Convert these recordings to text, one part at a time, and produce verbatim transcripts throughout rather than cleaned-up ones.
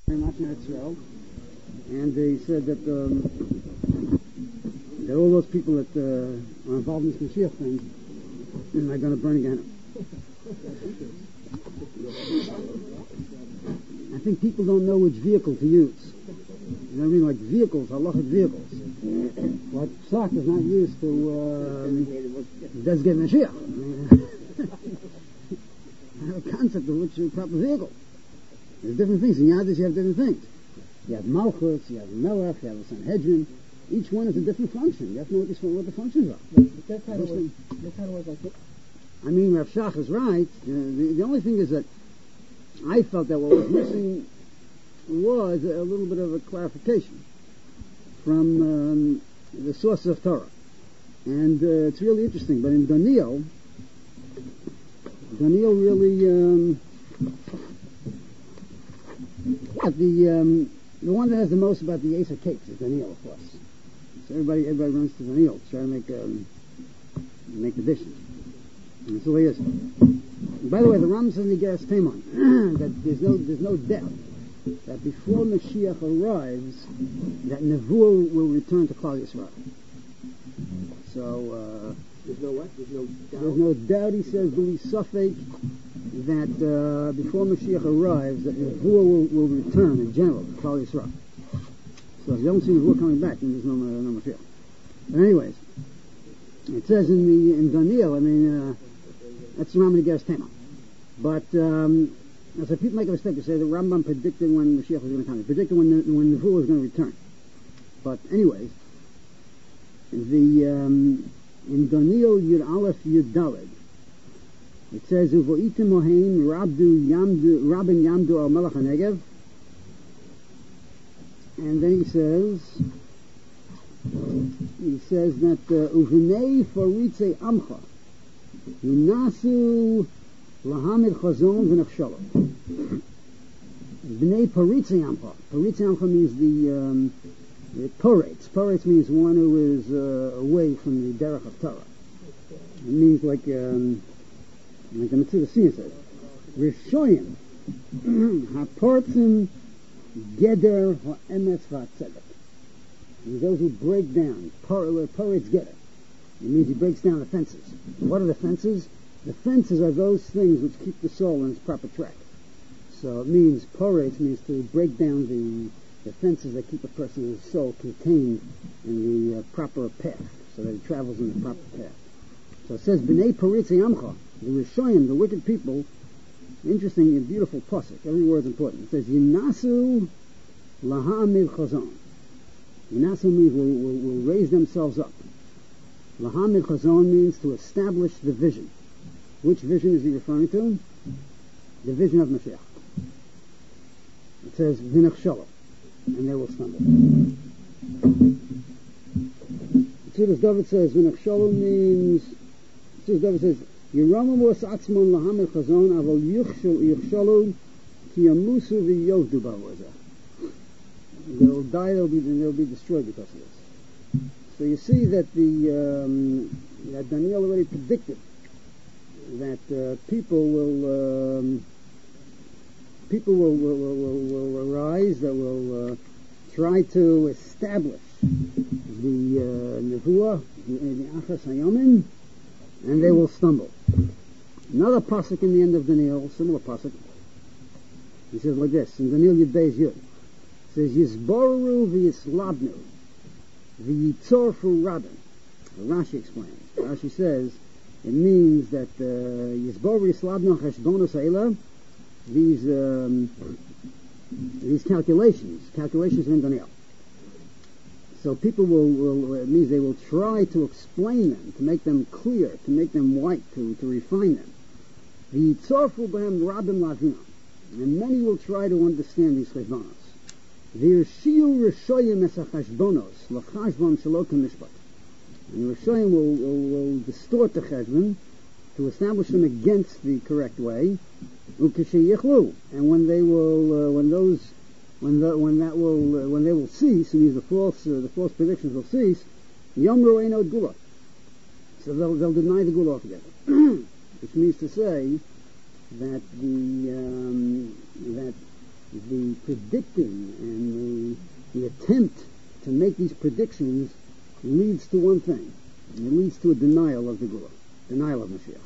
very much in Israel, and he said that um, that all those people that uh, are involved in this Mashiach thing, and they're going to burn again. I think people don't know which vehicle to use. You know what I mean? Like vehicles, halachic vehicles. Like psak is not used to um, designate Mashiach. I have a concept of which is proper vehicle. There's different things. In Yadis you have different things. You have Malchus, you have Melech, you have a Sanhedrin. Each one has a different function. You have to know what the, what the functions are. But that kind of was, that kind of was like it. I mean, Rav Shach is right. Uh, the, the only thing is that I felt that what was missing was a, a little bit of a clarification from um, the source of Torah. And uh, it's really interesting. But in Daniel, Daniel really... Um, at the um, the one that has the most about the Ace of Cakes is Daniel, of course. So everybody everybody runs to Daniel to try to make um, make the dishes. And so he is. By the way, the Ram says in the Geras Teman that there's no there's no doubt that before Mashiach arrives, that Nevuah will return to Klal Yisrael. So uh, there's no what? There's no doubt. There's no doubt. He says, B'li Safek, that uh, before Mashiach arrives, that Nevuah will, will return in general to Klal Yisrael. So if you don't see Nevuah coming back, then there's no, no Mashiach. But anyways, it says in the in Daniel, I mean, uh, that's the Rambam Geras Tema. But um, so people make a mistake to say the Rambam predicted when Mashiach was going to come. He predicted when the, when Nevuah was going to return. But anyways, the um, in Daniel Yud Aleph Yud Daled, it says, Uvo'itim Mohaim Rabdu Yamdu Rabin Yamdu Al Melech HaNegev. And then he says, he says that Uvinei Faritze Amcha Yunasu Lahamid Chazon V'Nechshalom. Bnei Paritze Amcha. Paritze Amcha means the um, the Poretz. Poretz means one who is uh, away from the Derech of Torah. It means like um, like the Mitzvah Siyah says, Rishoyim HaPortzim Geder HaEmetz VaTzedek. Those who break down, Poretz Geder. It means he breaks down the fences. What are the fences? The fences are those things which keep the soul on its proper track. So it means, Poretz means to break down the, the fences that keep a person's soul contained in the uh, proper path, so that he travels in the proper path. So it says, B'nei Paritze Amcha, the Rishoyim, the wicked people. Interesting and beautiful pasuk. Every word is important. It says, Yinasu Lahamid Chazon. Yinasu means will, will, will raise themselves up. Lahamid Chazon means to establish the vision. Which vision is he referring to? The vision of Mashiach. It says, V'Nechshalom, and they will stumble. Tzudas David says, V'Nechshalom means, Tzudas David says, Yiramu was atzmon lahamid chazon aval yuchshalu ki yamusu v'yovdu ba'avozah. They'll die, they'll be, they'll be destroyed because of this. So you see that the um, that Daniel already predicted that uh, people will um, people will will, will will arise that will uh, try to establish the uh, Nevuah, the Achas Hayomin, and they will stumble. Another pasuk in the end of Daniel, similar pasuk. He says like this in Daniel Yud Beis Yud. It says Yisboru v'Yislabnu v'Yitzorfu Rabin. Rashi explains. Rashi says it means that Yisboru v'Yislabnu cheshbonos ha'ela. These um, these calculations, calculations in Daniel. So people will, will, it means they will try to explain them, to make them clear, to make them white, to, to refine them. V'yitzorfu b'hem rabim lavina. And many will try to understand these cheshbonos. V'yirshiu rishoyim es ha-cheshbonos, l'chashbon shelo k'mishpat. And the rishoyim will, will, will distort the cheshbon to establish them against the correct way. U'k'sheyichlu. And when they will, uh, when those When the, when that will uh, when they will cease, and the false uh, the false predictions will cease, Yomru Eino Gula. So they'll they'll deny the Gula altogether, which means to say that the um, that the predicting and the, the attempt to make these predictions leads to one thing. And it leads to a denial of the Gula, denial of Mashiach.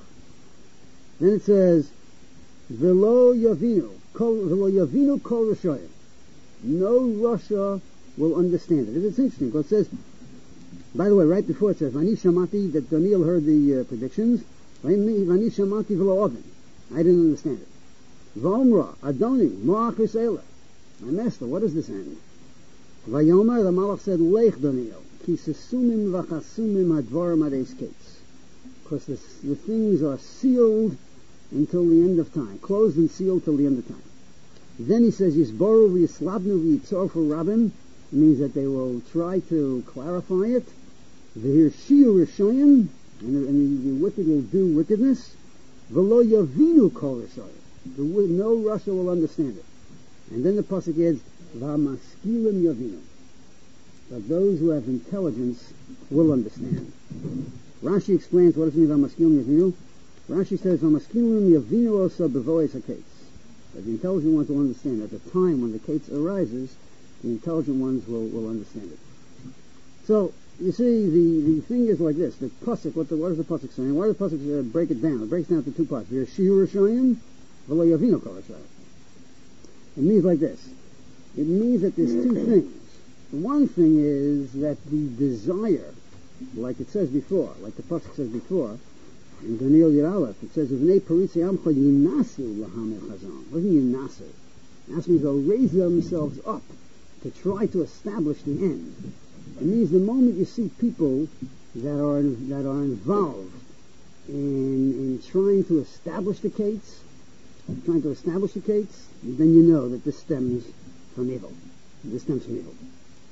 Then it says, Velo Yavinu, Velo Yavinu Kol Rashayim. No Russia will understand it. It's interesting because it says, by the way, right before it says, Vani Shamati, that Daniel heard the uh, predictions, Vani Shamati Velo Oven. I didn't understand it. Vomra, Adoni, Moach Risela. My master, what does this end? Vayomer, the Malach said, Lech Daniel, Ki Sesumim Vachasumim Hadvarim Ades Kates. Because the, the things are sealed until the end of time, closed and sealed till the end of time. Then he says, Yisboru v'yislabnu v'yitzorfu rabim, means that they will try to clarify it. V'hirshiu rishoyim, and, and the wicked will do wickedness. V'lo yavinu kol rishoyim. No Russia will understand it. And then the pasuk adds, V'amaskilim yavinu. But those who have intelligence will understand. Rashi explains what does it mean V'amaskilim yavinu. Rashi says, V'amaskilim yavinu also bevoes hakates. But the intelligent ones will understand. At the time when the Kates arises, the intelligent ones will, will understand it. So, you see, the, the thing is like this. The pasuk, what, the, what is the pasuk saying? Why does the pasuk uh, break it down? It breaks down to two parts. V'yashiu Rishayim, v'lo yavinu kol Rishayim. It means like this. It means that there's two things. One thing is that the desire, like it says before, like the pasuk says before, in Daniel Yeralef, it says, Uvnei Paritzi Amcha Yinasu Lahamel Chazon. What does Yinasu? That means they'll raise themselves up to try to establish the end. It means the moment you see people that are that are involved in in trying to establish the Kates, trying to establish the Kates, then you know that this stems from evil. This stems from evil.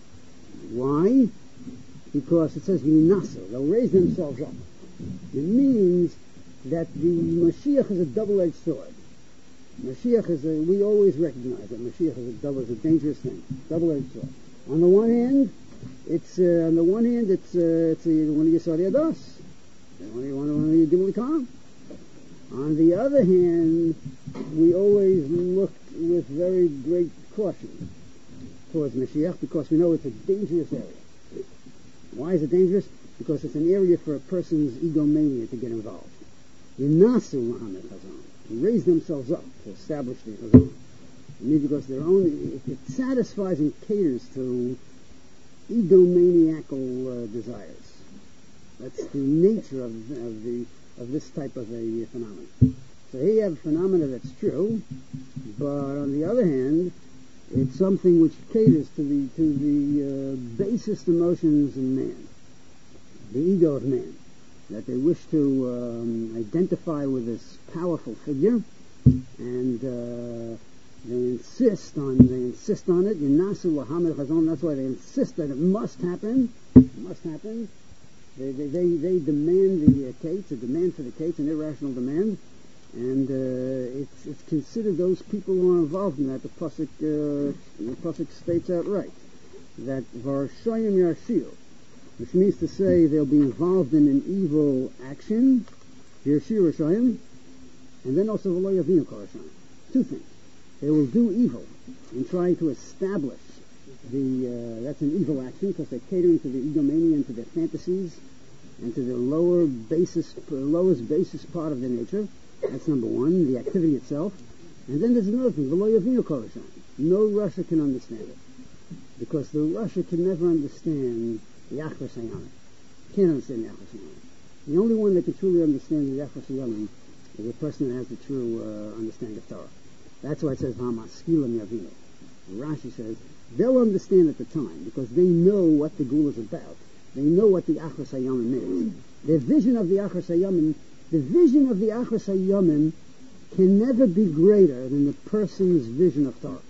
Why? Because it says Yinasu. They'll raise themselves up. It means that the Mashiach is a double-edged sword. Mashiach is a, we always recognize that Mashiach is a double, is a dangerous thing. Double-edged sword. On the one hand, it's, uh, on the one hand, it's, uh, it's a, one of Yisari Ados. One of one of Gimel Khan. On the other hand, we always look with very great caution towards Mashiach because we know it's a dangerous area. Why is it dangerous? Because it's an area for a person's egomania to get involved. Yinasu Muhammad Chazon. To raise themselves up to establish the Chazon. I mean, because their own, it, it satisfies and caters to egomaniacal uh, desires. That's the nature of, of the of this type of a phenomenon. So here you have a phenomenon that's true, but on the other hand, it's something which caters to the to the uh, basest emotions in man. The ego of man, that they wish to um, identify with this powerful figure, and uh, they insist on they insist on it. Yinasu Lahamed Chazon. That's why they insist that it must happen. It must happen. They they they, they demand the uh, Kates, a demand for the Kates, an irrational demand, and uh, it's it's considered those people who are involved in that. The pasuk uh, the pasuk states outright that Varashayim Yashiu, which means to say they'll be involved in an evil action, Yashiu Rashayim, and then also V'lo Yavinu Kol Rashayim. Two things. They will do evil and try to establish the, uh, that's an evil action because they're catering to the egomania and to their fantasies and to the lower basis, lowest basis part of their nature. That's number one, the activity itself. And then there's another thing, V'lo Yavinu Kol Rashayim. No Russia can understand it. Because the Russia can never understand the Achras Hayamim. Can't understand the Achras Hayamim. The only one that can truly understand the Achras Hayamim is a person that has the true uh, understanding of Torah. That's why it says, Hamaskilim Yavinu. Rashi says, they'll understand at the time because they know what the Gula is about. They know what the Achras Hayamim is. Their vision of the Achras Hayamim, the vision of the Achras Hayamim can never be greater than the person's vision of Torah.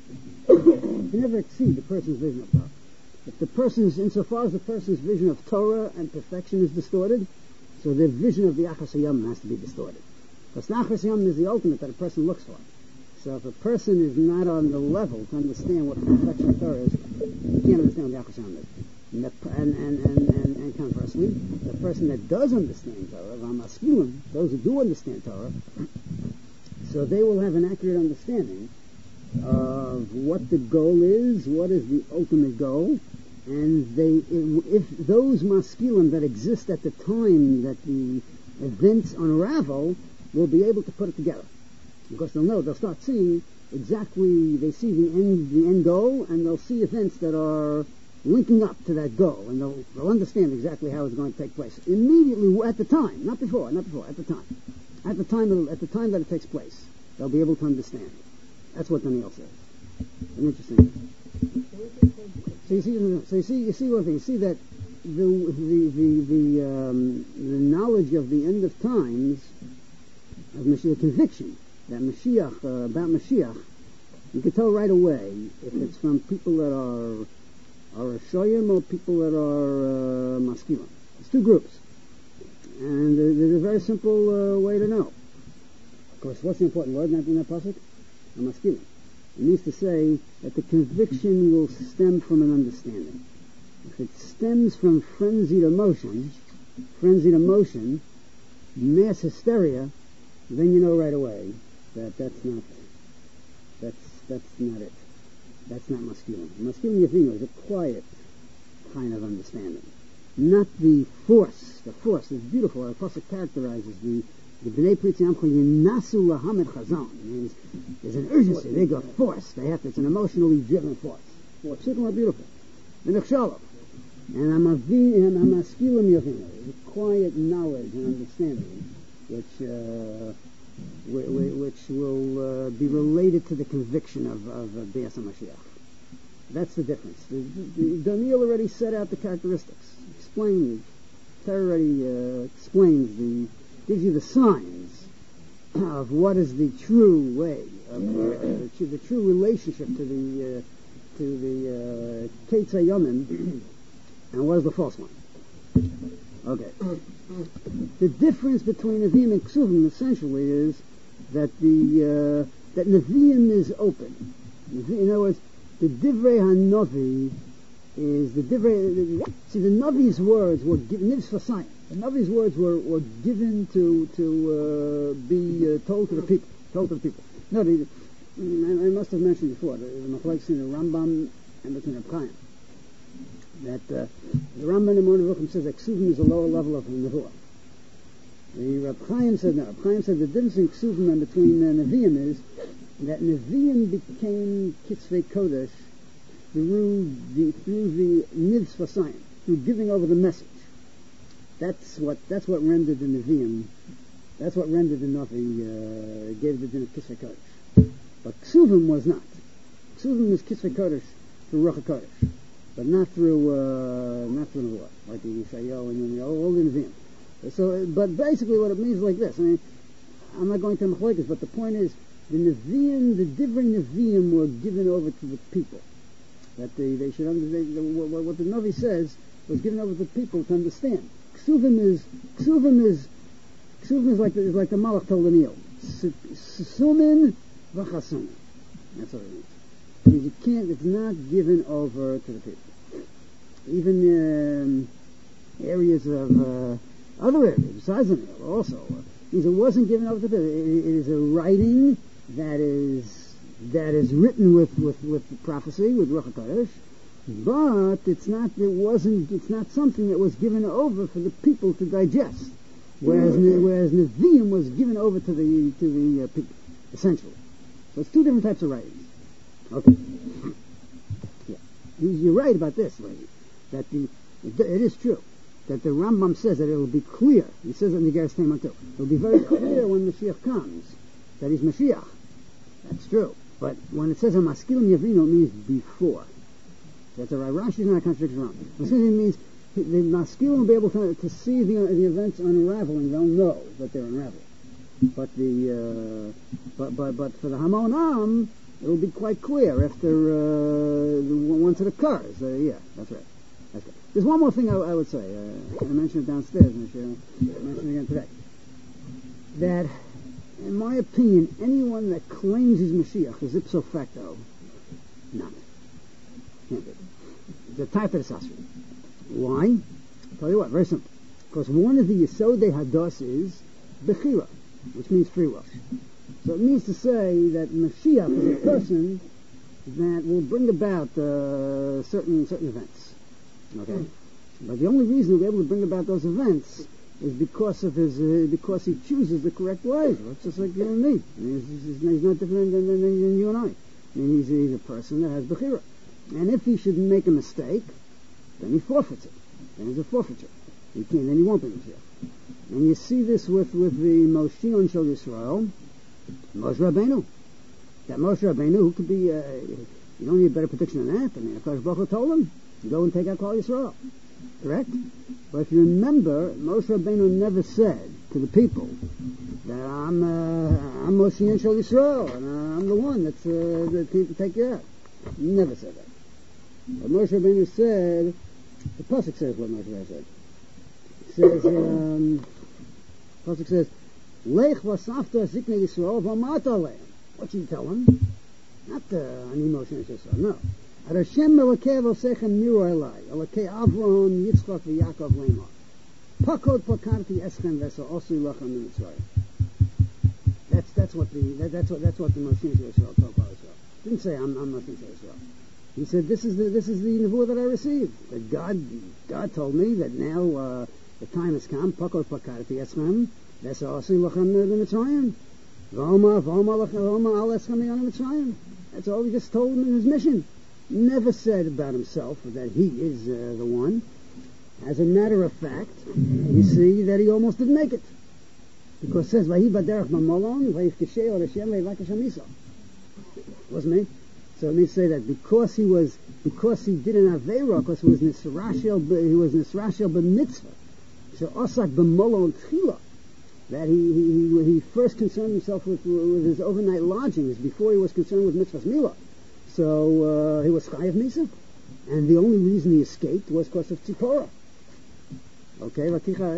It can never exceed the person's vision of Torah. If the person's, insofar as the person's vision of Torah and perfection is distorted, so their vision of the Achras Hayamim has to be distorted. Because the Achras Hayamim is the ultimate that a person looks for. So if a person is not on the level to understand what the perfection of Torah is, he can't understand what the Achras Hayamim is. And, the, and, and, and, and, and conversely, the person that does understand Torah, V'amaskilim, those who do understand Torah, so they will have an accurate understanding of what the goal is, what is the ultimate goal, and they, if those maskilim that exist at the time that the events unravel will be able to put it together. Because they'll know, they'll start seeing exactly, they see the end, the end goal, and they'll see events that are linking up to that goal, and they'll, they'll understand exactly how it's going to take place. Immediately at the time, not before, not before, at the time. At the time, it'll- at the time that it takes place, they'll be able to understand. That's what Daniel says. An interesting. So you see, so you see, you see one thing. You see that the the the the, um, the knowledge of the end of times, of Mashiach, conviction that Mashiach uh, about Mashiach, you can tell right away if it's from people that are are Shoyim or people that are uh, Maskilim. It's two groups, and there- there's a very simple uh, way to know. Of course, what's the important word in that, in that pasuk? A Maskilim. It means to say that the conviction will stem from an understanding. If it stems from frenzied emotion, frenzied emotion, mass hysteria, then you know right away that that's not, that's, that's not it. That's not masculine. Masculine yavino is a quiet kind of understanding. Not the force. The force is beautiful. Our pasuk characterizes the The Bnei Pritzi Amcha Yinasu Lahamed Chazon. Means there's an urgency. They got force. They have to, it's an emotionally driven force. What's it more beautiful? The Nechshalov. And I'm a maskilim yavino. It's a quiet knowledge and understanding which uh, whi- whi- which will uh, be related to the conviction of of uh, Be'as HaMashiach. That's the difference. The, the, Daniel already set out the characteristics. Explained. Torah already uh, explains the gives you the signs of what is the true way, of uh, to the true relationship to the uh, to the Ketz HaYomim, and what is the false one. Okay. The difference between Nevi'im and Ksuvim essentially is that the uh, that Nevi'im is open. In other words, the Divrei HaNavi is the Divrei. See, the Navi's words were given. Nivs for science. The Navi's words were, were given to to uh, be uh, told to the people. Told to the people. No, the, I, I must have mentioned before the, the machlokes in the Rambam and between Reb Chaim. That uh, the Rambam in the Morning Ruchim says that Ksuvim is a lower level of Nevuah. The Reb Chaim said no. Reb Chaim said the difference in Ksuvim and between uh, Nevi'im is that Nevi'im became Kitzvei Kodesh through the through the Nivs for science, through giving over the message. That's what that's what rendered the Nevi'im. That's what rendered the Navi uh, gave the din of Kitzvei Kodesh. But Ksuvim was not. Ksuvim was Kitzvei Kodesh through Ruach HaKodesh, but not through uh, not through Nevuah, like the Yeshayahu and Yirmiyahu, all the Nevi'im. So, but basically, what it means is like this. I mean, I'm not going to machlokes, but the point is, the Nevi'im, the different Nevi'im were given over to the people. That they, they should understand the, what, what the Navi says was given over to the people to understand. Ksuvim is Ksuvim is Ksuvim is like the, is like the Malach told Daniel. Sumin v'chasumin. That's what it means. It means you can't. It's not given over to the people. Even um, areas of uh, other areas besides Daniel also. Uh, means it wasn't given over to the people. It, it is a writing that is. That is written with, with, with the prophecy, with Ruach HaKodesh, but it's not, it wasn't, it's not something that was given over for the people to digest, whereas, mm-hmm. whereas Nevi'im was given over to the, to the uh, people, essentially. So it's two different types of writings. Okay. Yeah. You're right about this, lady, that the, it is true, that the Rambam says that it will be clear, he says it in the Geras Tema too, it will be very clear when Mashiach comes, that he's Mashiach. That's true. But when it says a maskilim yavino, it means before. That's a Rashi is not a contradiction around. It means the maskilim will be able to, to see the, the events unraveling. They'll know that they're unraveling. But the uh, but but but for the Hamonam, it will be quite clear after uh, the, once it occurs. Uh, yeah, that's right. That's right. There's one more thing I, I would say. Uh, I mentioned it downstairs, and I mentioned it again today. That. In my opinion, anyone that claims he's Mashiach is ipso facto not. Can't be. It's a type of Sasri. Why? I'll tell you what, very simple. Because one of the Yesodei Hados is Bechira, which means free will. So it means to say that Mashiach is a person that will bring about uh, certain certain events. Okay, but the only reason he'll be able to bring about those events is because of his uh, because he chooses the correct way. It's just like you and me. I mean, he's, he's, he's not different than, than, than you and I. I mean, he's, he's a person that has bechira, and if he should make a mistake, then he forfeits it. Then it's a forfeiture. He can't. Then he won't be Mashiach. And you see this with with the Moshiach Shel Yisrael, Moshe Rabbeinu. That Moshe Rabbeinu, who could be, uh, you don't need a better prediction than that. I mean, Akash Baruch Hu told him, go and take out Klal Yisrael. Correct? But if you remember, Moshe Rabbeinu never said to the people that I'm uh, I'm Moshiach Shel Yisrael, and uh, I'm the one that's uh, that came to take you out. He never said that. But Moshe Rabbeinu said, the pasuk says what Moshe Rabbeinu said. It says, um, pasuk says, Lech vasafta zikne Yisrael v'amata lehem. What should you tell him? Not uh, Ani Moshiach Shel Yisrael. No. Hashem Elokei Vosechem Niro Elai, Elokei Avraham, Yitzchak, v'Yakov Lemar. Pakod pakarti eschem v'esa osu lachem mitzrayim. That's that's what the that, that's what that's what the Moshiach Yisrael told Israel. Didn't say I'm I'm Moshiach Yisrael. He said this is the this is the nevuah that I received. That God God told me that now uh, the time has come. Pakod pakarti eschem v'esa osu lachem mitzrayim. V'oma v'oma lachem v'oma al eschem mitzrayim. That's all he just told him in his mission. Never said about himself that he is uh, the one. As a matter of fact, you see that he almost didn't make it. Because it says, Vahi baderach mamolon, Vahi k'shei or Hashem, Vahi vakasham isa. Wasn't it? So it means to say that because he was, because he did an Aveira, because he was Nisrashel, he was Nisrashel b'mitzvah, so osak b'molon tchila, that he, he, he first concerned himself with, with his overnight lodgings before he was concerned with mitzvahs milah. So uh, he was Chayav Misa, and the only reason he escaped was because of Tzipora. Okay,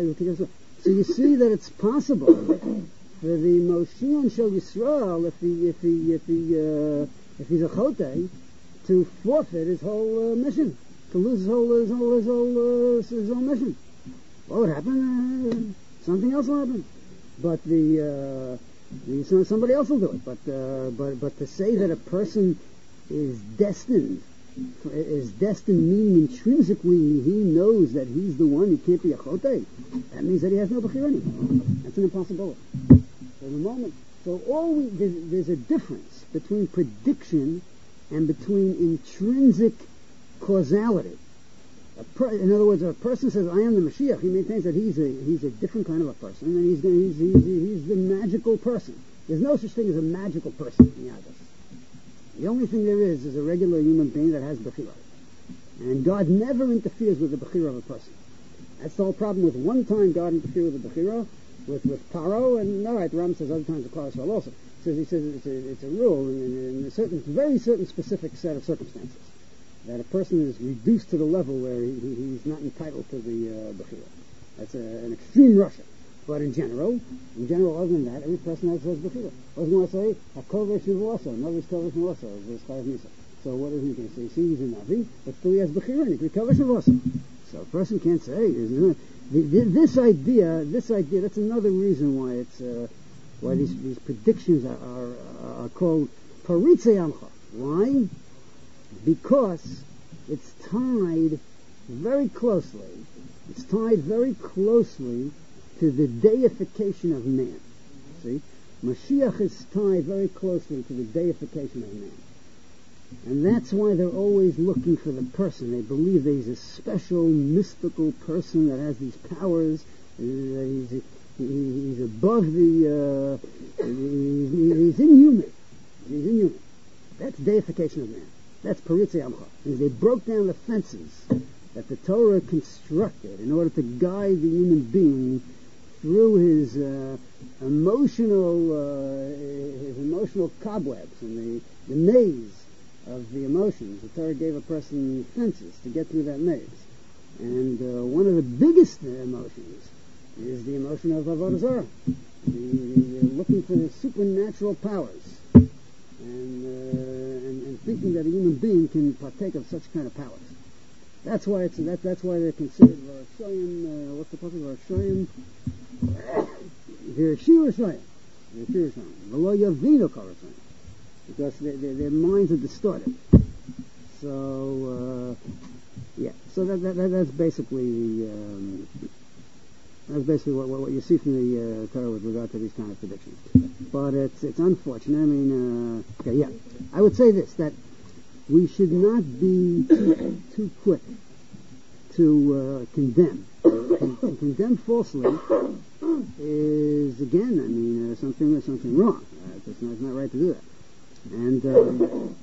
so you see that it's possible for the Moshiach Shel Yisrael, if he if he if he uh, if he's a Chotei, to forfeit his whole uh, mission, to lose his whole his whole his whole, uh, his whole mission. What would happen? Uh, something else will happen. But the, uh, the somebody else will do it. But uh, but but to say that a person is destined, is destined meaning intrinsically he knows that he's the one, he can't be a chotei. That means that he has no bechira anymore. That's an impossibility. So the moment, so all we, there's, there's a difference between prediction and between intrinsic causality. A per, in other words, if a person says, I am the Mashiach, he maintains that he's a, he's a different kind of a person, and he's, he's, he's, he's the magical person. There's no such thing as a magical person in Yadus. The only thing there is is a regular human being that has bechira. And God never interferes with the bechira of a person. That's the whole problem with one time God interfered with the bechira, with, with Paro, and all right, the Ram says other times the Klal Yisrael also. He says, he says it's a, it's a rule in, in a certain, very certain specific set of circumstances, that a person is reduced to the level where he, he, he's not entitled to the uh, bechira. That's a, an extreme Russia. But in general, in general, other than that, every person has his bechira. What does he want to say? Hakol v'shuv also. Nobody's kol v'shuv also. There's Chayav Misa. So what is he going to say? See, he's a Navi, but still he has bechira, and he can kol v'shuv also. So a person can't say, isn't it? This idea, this idea, that's another reason why it's, uh, why these, these predictions are, are, are called Paritzei Amcha. Why? Because it's tied very closely, it's tied very closely to the deification of man. See? Mashiach is tied very closely to the deification of man. And that's why they're always looking for the person. They believe that he's a special, mystical person that has these powers, that he's, he's above the, uh, he's, he's inhuman. He's inhuman. That's deification of man. That's Paritzei Amcha. They broke down the fences that the Torah constructed in order to guide the human being through his uh, emotional, uh, his emotional cobwebs and the, the maze of the emotions. The Torah gave a person fences to get through that maze. And uh, one of the biggest emotions is the emotion of Avodah Zarah, the, the, the looking for the supernatural powers, and, uh, and and thinking that a human being can partake of such kind of powers. That's why it's that. That's why they're considered Varashoyim. Uh, what's the pasuk? Varashoyim. They're Shir Shoyim. The Pirushim. V'lo yavinu karatzon. Because their, their, their minds are distorted. So, uh, yeah. So that, that, that that's basically um, that's basically what, what you see from the uh, Torah with regard to these kind of predictions. But it's it's unfortunate. I mean, uh, okay, yeah. I would say this, that we should not be too, too quick to uh, condemn. To condemn falsely is, again, I mean, uh, something something wrong. Uh, it's, not, it's not right to do that. And um,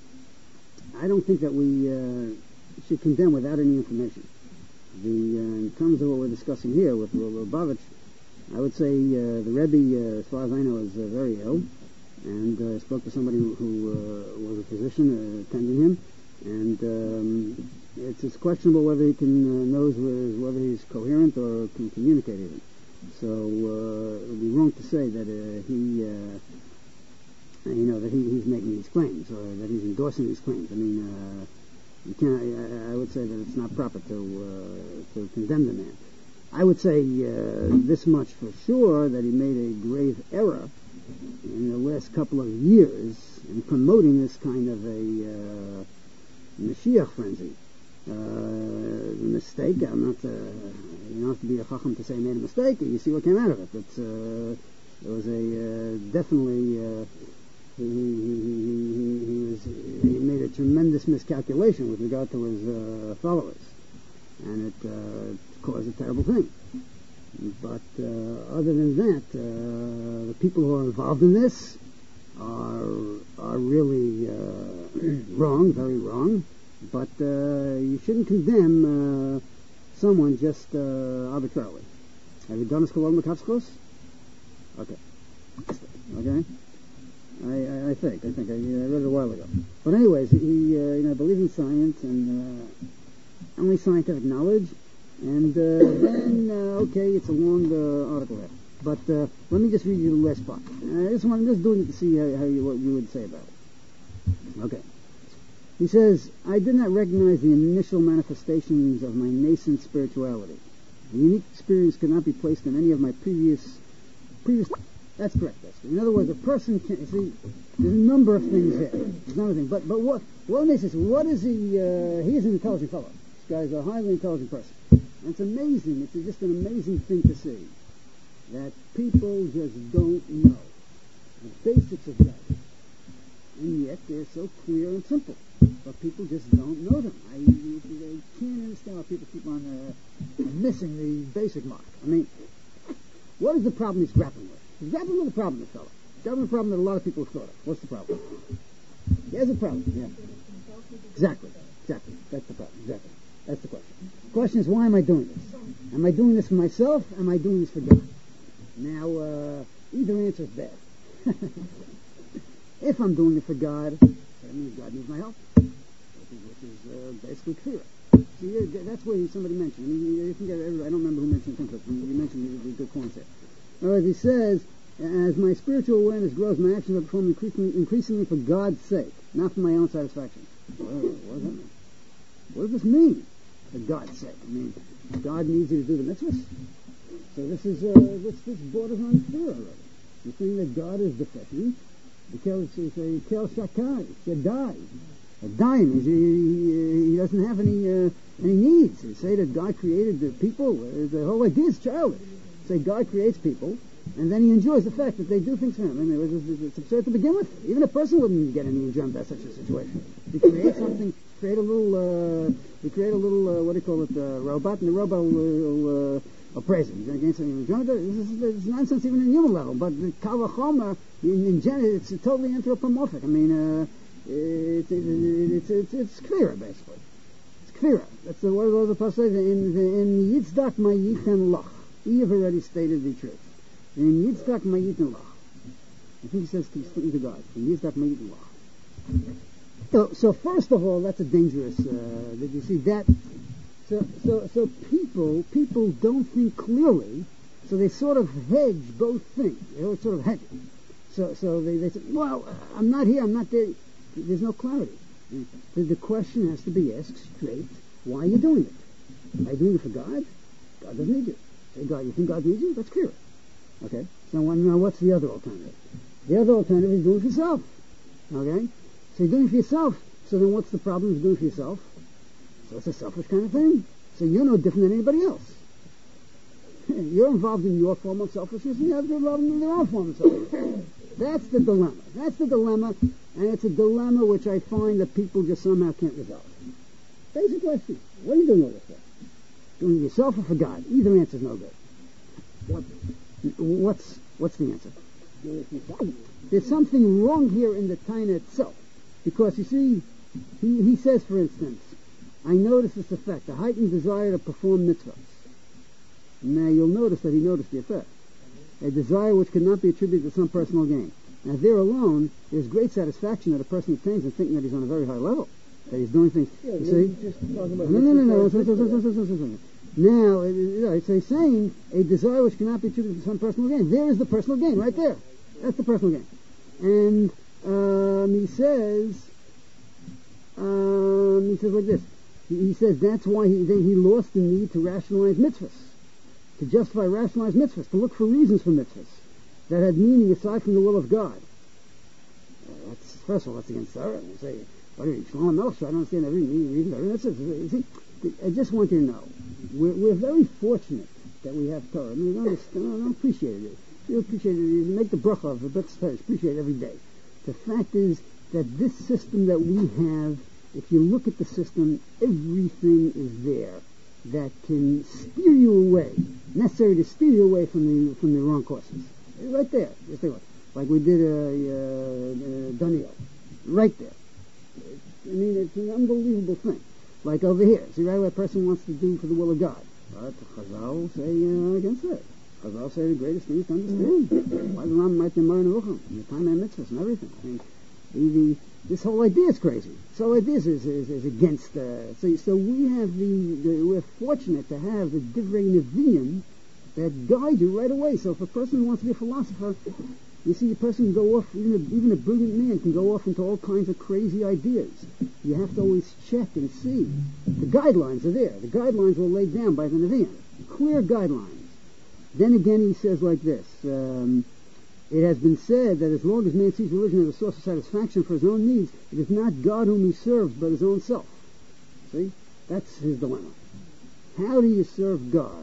I don't think that we uh, should condemn without any information. The uh, in terms of what we're discussing here with Lubavitch, I would say uh, the Rebbe, uh, as far as I know, is uh, very ill, and uh, I spoke to somebody who, who uh, was a physician uh, attending him, and um, it's, it's questionable whether he can uh, knows whether he's coherent or can communicate even. So uh, it would be wrong to say that uh, he, uh, you know, that he, he's making these claims or that he's endorsing these claims. I mean, uh, you can't. I, I would say that it's not proper to uh, to condemn the man. I would say uh, this much for sure, that he made a grave error in the last couple of years in promoting this kind of a uh, Mashiach frenzy. Uh, mistake. I'm not. Uh, you don't have to be a chacham to say he made a mistake. You see what came out of it. It's, uh, it was a uh, definitely. Uh, he, he, he, he, he was. He made a tremendous miscalculation with regard to his uh, followers, and it uh, caused a terrible thing. But uh, other than that, uh, the people who are involved in this are are really uh, wrong, very wrong. But uh, you shouldn't condemn uh, someone just uh, arbitrarily. Have you done this kolon makavskos? Okay. Okay. I, I, I think. I think I, I read it a while ago. But anyways, he uh, you know believes in science and uh, only scientific knowledge. And uh, then uh, okay, it's a long uh, article here. But uh, let me just read you the last part. I just want, I'm just doing it to see how, how you, what you would say about it. Okay. He says, I did not recognize the initial manifestations of my nascent spirituality. The unique experience could not be placed in any of my previous... previous. That's correct, Esther. In other words, a person can... See, there's a number of things here. There's a number of things. But, but what, what makes this... What is he... Uh, he is an intelligent fellow. This guy's a highly intelligent person. And it's amazing. It's just an amazing thing to see. That people just don't know the basics of God. And yet they're so clear and simple. But people just don't know them. I, they can't understand why people keep on uh, missing the basic mark. I mean, what is the problem he's grappling with? He's grappling with a problem, this fellow. He's grappling with a problem that a lot of people have thought of. What's the problem? There's a problem, yeah. Exactly, exactly. That's the problem, exactly. That's the question. The question is, why am I doing this? Am I doing this for myself? Am I doing this for God? Now, uh, either answer is bad. If I'm doing it for God, that means God needs my help, which is, which is uh, basically clear. See, that's where somebody mentioned. I mean, you can get, I don't remember who mentioned it, but you mentioned the good points there. In other words, he says, as my spiritual awareness grows, my actions are performed increasingly, increasingly for God's sake, not for my own satisfaction. Well, what does that mean? What does this mean? For God's sake. I mean, God needs you to do the mitzvahs. So this is, uh, this, this borders on fear already. You're saying that God is deficient, because it's a kel shakai, it's a die. A die means he, he doesn't have any uh, any needs. You say that God created the people. Uh, the whole idea is childish. Say God creates people, and then he enjoys the fact that they do things for him. I mean, it's, it's absurd to begin with. Even a person wouldn't get any enjoyment out of such a situation. You create something, create a little, uh, you create a little, uh, what do you call it, uh, robot, and the robot will, will uh, Or praise him. Against this is, this is nonsense even in human level. But the Kal Vachomer, in, in general, it's totally anthropomorphic. I mean, uh, it's, it's, it's, it's clearer, basically. It's clearer. That's the word of the Pasuk. In, in Yitzdak Ma'yiten Lach. He have already stated the truth. In Yitzdak Ma'yiten Lach. I think he says to, to God. In Yitzdak Ma'yiten Lach. So, so first of all, that's a dangerous, uh, did you see that? So, so, so people, people don't think clearly, so they sort of hedge both things. They always sort of hedge it. So, so they, they say, well, I'm not here, I'm not there. There's no clarity. The, the question has to be asked straight, why are you doing it? Are you doing it for God? God doesn't need you. Say, God, you think God needs you? That's clear. Okay? So now what's the other alternative? The other alternative is doing it for yourself. Okay? So you're doing it for yourself. So then what's the problem with doing it for yourself? So it's a selfish kind of thing. So you're no different than anybody else. You're involved in your form of selfishness, and the others are involved in their own form of selfishness. That's the dilemma. That's the dilemma, and it's a dilemma which I find that people just somehow can't resolve. Basic question. What are you doing all this for? Doing it yourself or for God? Either answer's no good. What? What's what's the answer? There's something wrong here in the Taina itself. Because, you see, he, he says, for instance, I notice this effect, a heightened desire to perform mitzvahs. Now, you'll notice that he noticed the effect. A desire which cannot be attributed to some personal gain. Now, there alone, there's great satisfaction that a person obtains in thinking that he's on a very high level, that he's doing things. Yeah, you see? just talking about no, no, no, no, no, no, no, no, no, no. Now, it's a saying, a desire which cannot be attributed to some personal gain. There is the personal gain, right there. That's the personal gain. And um, he says, um, he says like this. He, he says that's why he then he lost the need to rationalize mitzvahs, to justify rationalize mitzvahs, to look for reasons for mitzvahs that had meaning aside from the will of God. Uh, that's first of all, that's against Torah. You say, what are you, Shlomo Melech? I don't understand every reason. Every, that's it. You see, I just want you to know, we're, we're very fortunate that we have Torah. I mean, we don't, understand, I don't appreciate it. You appreciate it. You make the bracha of it, but appreciate it every day. The fact is that this system that we have, if you look at the system, everything is there that can steer you away, necessary to steer you away from the from the wrong courses. Right there. Just take a look. Like we did a uh, uh, Daniel. Right there. I mean, it's an unbelievable thing. Like over here. See right what a person wants to do for the will of God. But Chazal say uh, against it. Chazal say the greatest thing is to understand. Why the Ram might be Mar and Rucham, and the time and mitzvahs and everything. I mean, the, the, this whole idea is crazy. This whole idea is, is, is, is against, uh, so, so we have the, the, we're fortunate to have the Divrei Nevi'im that guide you right away. So if a person wants to be a philosopher, you see, a person can go off, even a, even a brilliant man can go off into all kinds of crazy ideas. You have to always check and see. The guidelines are there. The guidelines were laid down by the Nevi'im. Clear guidelines. Then again he says like this, um, it has been said that as long as man sees religion as a source of satisfaction for his own needs, it is not God whom he serves, but his own self. See? That's his dilemma. How do you serve God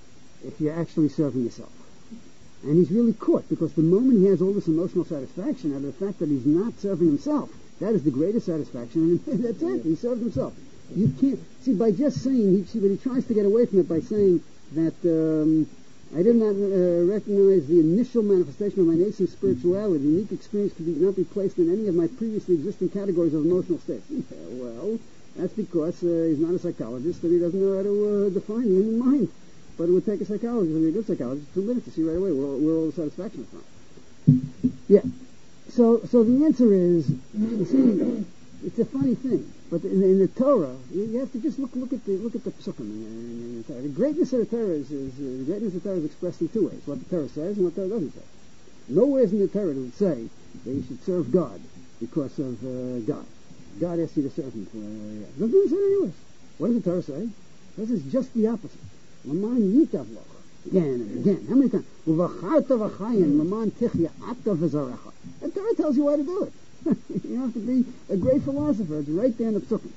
if you're actually serving yourself? And he's really caught, because the moment he has all this emotional satisfaction out of the fact that he's not serving himself, that is the greatest satisfaction, and that's it. He served himself. You can't, see, by just saying, he, see, but he tries to get away from it by saying that, um, I did not uh, recognize the initial manifestation of my nascent spirituality. The unique experience could be, not be placed in any of my previously existing categories of emotional states. Yeah, well, that's because uh, he's not a psychologist and he doesn't know how to uh, define the human mind. But it would take a psychologist, and a good psychologist, two minutes to see right away where, where all the satisfaction is from. Yeah. So, so the answer is, you see, it's a funny thing. But in, in the Torah, you, you have to just look look at the look at the psukim. In, in, in the, Torah. The greatness of the Torah is, is uh, the greatness of the Torah is expressed in two ways: what the Torah says and what the Torah doesn't say. Nowhere in the Torah does it say that you should serve God because of uh, God. God asks you to serve Him. For, uh, yeah. Doesn't say it anywhere. What does the Torah say? This is just the opposite. Laman yitav loch. Again and again. How many times? Uvacharta v'chayim laman tichya atta v'zarecha. The Torah tells you how to do it. You don't have to be a great philosopher. It's right there in the psukim.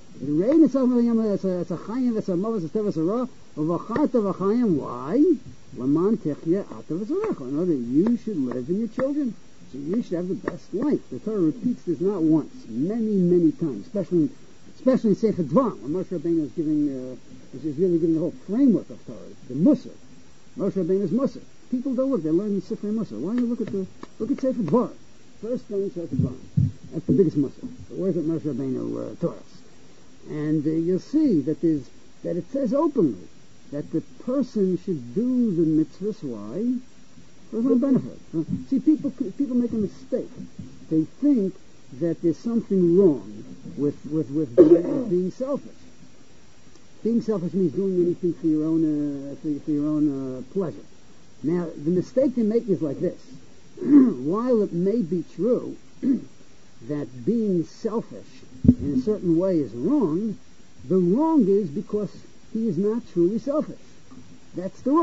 It's a chayim, it's a mavas, it's a ra. Uvacharta v'chayim. Why? Laman tichya atta v'zarecha. In other words, you should live in your children. So you should have the best life. The Torah repeats this not once, many, many times, especially especially in Sefer Dvarim, when Moshe Rabbeinu is giving, uh, is really giving the whole framework of Torah, the Musar. Moshe Rabbeinu is Musar. People don't look; they learn the Sefer Musar. Why don't you look at the look at Sefer Dvarim? First thing, Sefer Dvarim. That's the biggest Musar. The words that Moshe Rabbeinu uh, taught us, and uh, you'll see that there's that it says openly that the person should do the mitzvahs. Why? For his own benefit. Uh, see, people people make a mistake. They think that there's something wrong with with, with, being, with being selfish. Being selfish means doing anything for your own uh, for, for your own uh, pleasure. Now, the mistake they make is like this: while it may be true that being selfish in a certain way is wrong, the wrong is because he is not truly selfish. That's the wrong.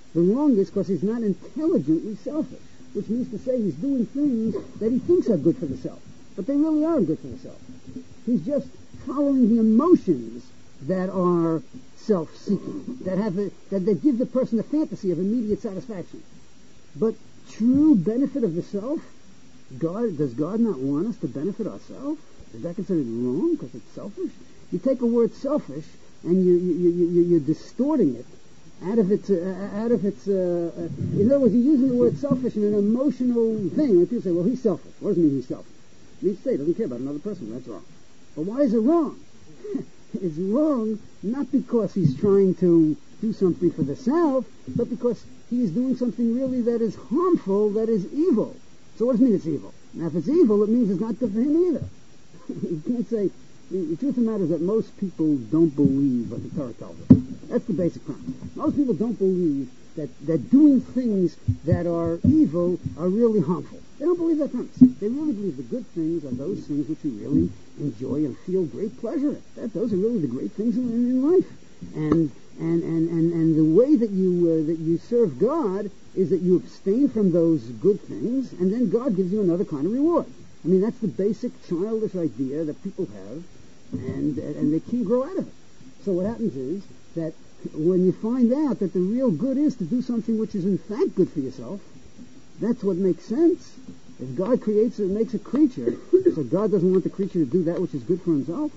The wrong is because he's not intelligently selfish, which means to say he's doing things that he thinks are good for the self, but they really aren't good for the self. He's just following the emotions that are self-seeking, that have a, that, that give the person a fantasy of immediate satisfaction. But true benefit of the self, God, does God not want us to benefit ourselves? Is that considered wrong because it's selfish? You take a word selfish and you, you, you, you, you're distorting it out of its, uh, out of its, uh, uh, in other words, you're using the word selfish in an emotional thing. When people say, well, he's selfish. What does it mean he's selfish? It means to say he doesn't care about another person. That's wrong. But why is it wrong? It's wrong not because he's trying to do something for the self, but because he is doing something really that is harmful, that is evil. So what does it mean it's evil? Now, if it's evil, it means it's not good for him either. You can't say, the truth of the matter is that most people don't believe what the Torah tells us. That's the basic premise. Most people don't believe that, that doing things that are evil are really harmful. They don't believe that premise. They really believe the good things are those things which you really enjoy and feel great pleasure in. That, those are really the great things in, in life. And and, and, and, and the way that you uh, that you serve God is that you abstain from those good things, and then God gives you another kind of reward. I mean, that's the basic childish idea that people have, and and they can't grow out of it. So what happens is that when you find out that the real good is to do something which is in fact good for yourself, that's what makes sense. If God creates and makes a creature, so God doesn't want the creature to do that which is good for himself,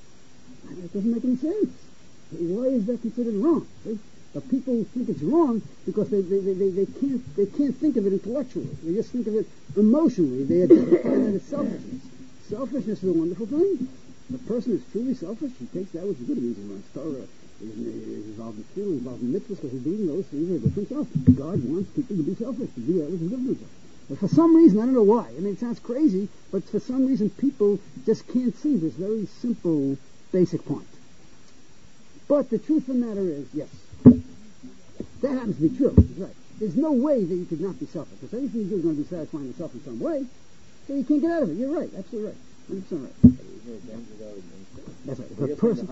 it doesn't make any sense. Why is that considered wrong? See? But people think it's wrong because they, they, they, they can't they can't think of it intellectually. They just think of it emotionally. They define it as selfishness. Selfishness is a wonderful thing. The person is truly selfish. He takes that which is good. It means he learns Torah. He's involved in feeling, involved in mitzvahs, because he's doing those things that are good for himself. God wants people to be selfish, to do that which is good for themselves. But for some reason, I don't know why. I mean, it sounds crazy, but for some reason, people just can't see this very simple, basic point. But the truth of the matter is, yes, that happens to be true. Right. There's no way that you could not be selfish, because anything you do is going to be satisfying yourself in some way, so you can't get out of it. You're right, absolutely right, one hundred percent right. That's right. If a person,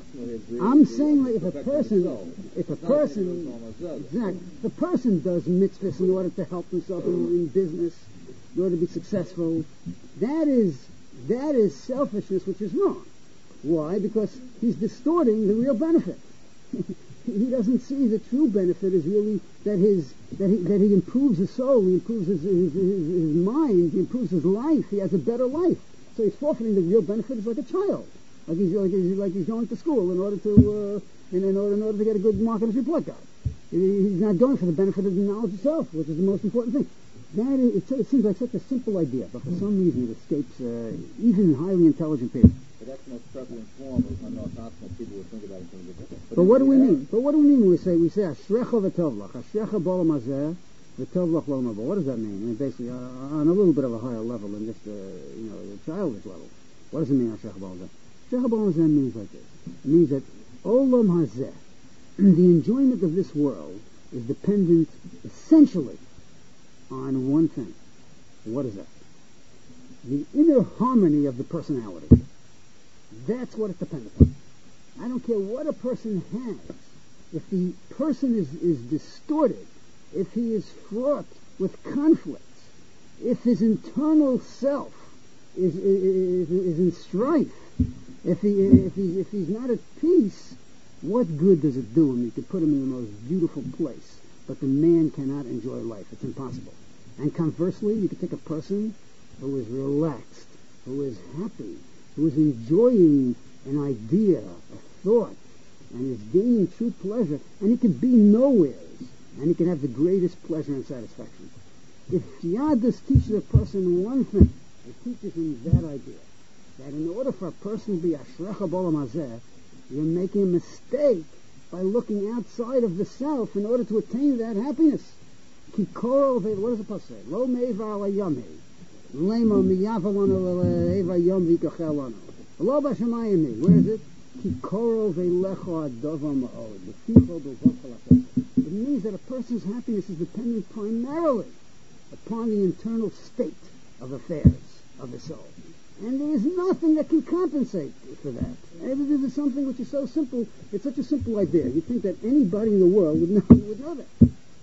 I'm saying that if a person, if a person, exactly, if a person does mitzvahs in order to help himself in, in business, in order to be successful, that is that is selfishness, which is wrong. Why? Because he's distorting the real benefit. He doesn't see the true benefit is really that his that he that he improves his soul, he improves his his, his, his mind, he improves his life, he has a better life. So he's forfeiting the real benefit is like a child, like he's like he's, like he's going to school in order to uh, in, in order in order to get a good mark on his report card. He's not going for the benefit of the knowledge itself, which is the most important thing. That is, it, it seems like such a simple idea, but for some reason it escapes uh, even highly intelligent people. But that's the most prevalent form of unorthodox people would think about it in terms of. But what do we mean? But what do we mean when we say we say Ashrecha v'tovlach, Ashrecha b'olam hazeh v'tovlach l'olam haba? What does that mean? I mean, basically, uh, on a little bit of a higher level than just uh, you know the childish level. What does it mean Ashrecha b'olam hazeh? Ashrecha b'olam hazeh means like this. It means that olam hazeh, the enjoyment of this world, is dependent essentially on one thing. What is that? The inner harmony of the personality. That's what it depends upon. I don't care what a person has. If the person is, is distorted, if he is fraught with conflicts, if his internal self is, is, is in strife, if he, if, he, if he's not at peace, what good does it do him? You could put him in the most beautiful place, but the man cannot enjoy life. It's impossible. And conversely, you could take a person who is relaxed, who is happy, who is enjoying an idea, a thought, and is gaining true pleasure, and he can be nowheres, and he can have the greatest pleasure and satisfaction. If Yadus teaches a person one thing, it teaches him that idea, that in order for a person to be Ashrecha b'olam hazeh, you're making a mistake by looking outside of the self in order to attain that happiness. Kikoro, what does the pasuk say? Lo me'evar la'yamei. Lema miyavalano le'eva yom v'ikachelano. Lo b'shamayim. Where is it? Kikoro ve'lecho adova ma'od. V'ticho b'vot. It means that a person's happiness is dependent primarily upon the internal state of affairs of the soul. And there is nothing that can compensate for that. And this is something which is so simple. It's such a simple idea. You'd think that anybody in the world would know, would know that.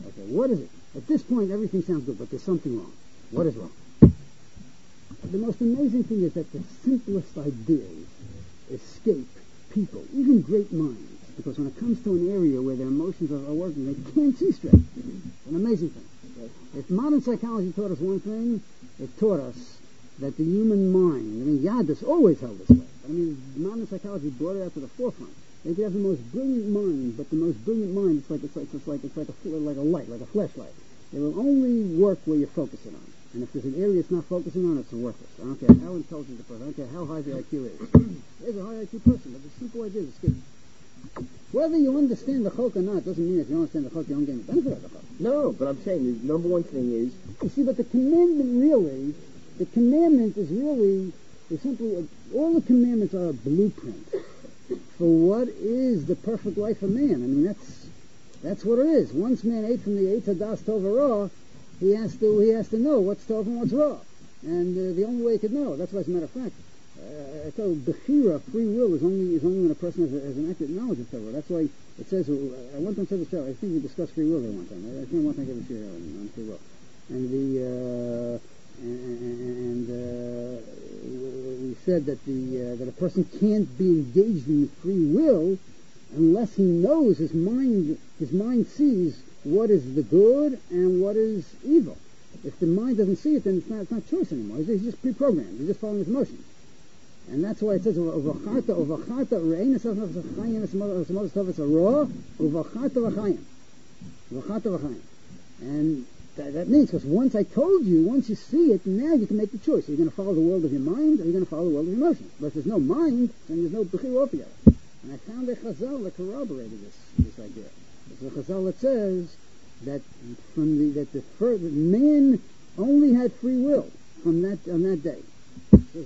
Okay, what is it? At this point, everything sounds good, but there's something wrong. What is wrong? The most amazing thing is that the simplest ideas escape people, even great minds, because when it comes to an area where their emotions are, are working, they can't see straight. It's an amazing thing. If modern psychology taught us one thing, it taught us that the human mind, I mean, Yadus always held this way. I mean, modern psychology brought it out to the forefront. They could have the most brilliant mind, but the most brilliant mind, it's like it's like it's like it's like a like a light, like a flashlight. It will only work where you're focusing on. And if there's an area it's not focusing on, it's worthless. I don't care how intelligent the person, I don't care how high the I Q is. There's a high I Q person, but the simple idea is escape. Whether you understand the chok or not doesn't mean if you don't understand the chok, you don't get the benefit of the chok. No, but I'm saying the number one thing is... You see, but the commandment really, the commandment is really, is simply, a, all the commandments are a blueprint for what is the perfect life of man. I mean, that's that's what it is. Once man ate from the Eitz Hadas Tov Ra, he has to he has to know what's Tov and what's Ra. And uh, the only way he could know, that's why as a matter of fact, Uh, I tell you, Bechira, free will, is only is only when a person has, a, has an accurate knowledge of Torah. That's why it says, uh, I one time said this, I think we discussed free will there one time. I, I think one time I gave a share on, on free will. And the, uh, and, and uh, we said that the, uh, that a person can't be engaged in free will unless he knows his mind, his mind sees what is the good and what is evil. If the mind doesn't see it, then it's not, it's not choice anymore. He's just pre-programmed. He's just following his emotions. And that's why it says, Uvacharta, Uvacharta, Re'ein Esaf Nafas HaChayim, Esmod Esaf Esaf Ra, Uvacharta V'Chayim. Uvacharta V'Chayim. And that, that means, because once I told you, once you see it, now you can make the choice. Are you going to follow the world of your mind, or are you going to follow the world of your emotions? But if there's no mind, then there's no Bechir altogether. And I found a Chazal that corroborated this, this idea. There's a Chazal that says that from the, that the first, man only had free will from that, on that day. It says,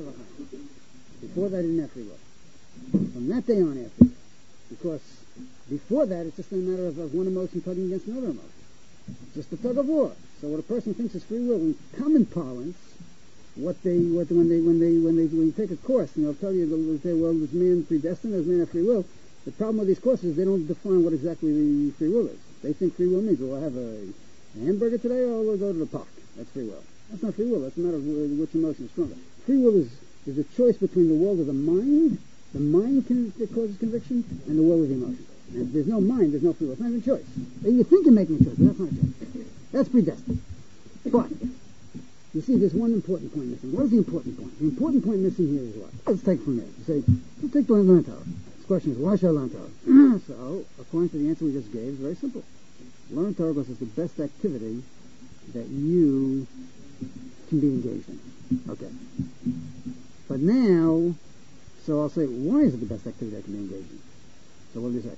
before that, he didn't have free will. From that day on, after, because before that, it's just a matter of, of one emotion tugging against another emotion. It's just a tug of war. So what a person thinks is free will, in common parlance, what they, what when they, when they, when they, when you take a course, and they'll tell you, they'll say, well, is man predestined, or is man have free will? The problem with these courses is they don't define what exactly the free will is. They think free will means, well, I'll have a, a hamburger today, or I'll go to the park. That's free will. That's not free will. That's a matter of which emotion is stronger. Free will is, is a choice between the world of the mind, the mind can, that causes conviction, and the world of the emotion. And if there's no mind, there's no free will. It's not even a choice. You think you're making a choice, but that's not a choice. That's predestined. But, you see, there's one important point missing. What is the important point? The important point missing here is what? Let's take from there. You say, let's take the learn Torah. The question is, why should I learn Torah? So, according to the answer we just gave, it's very simple. Learn Torah because it's the best activity that you can be engaged in. Okay. But now, so I'll say, why is it the best activity I can be engaged in? So what do you say?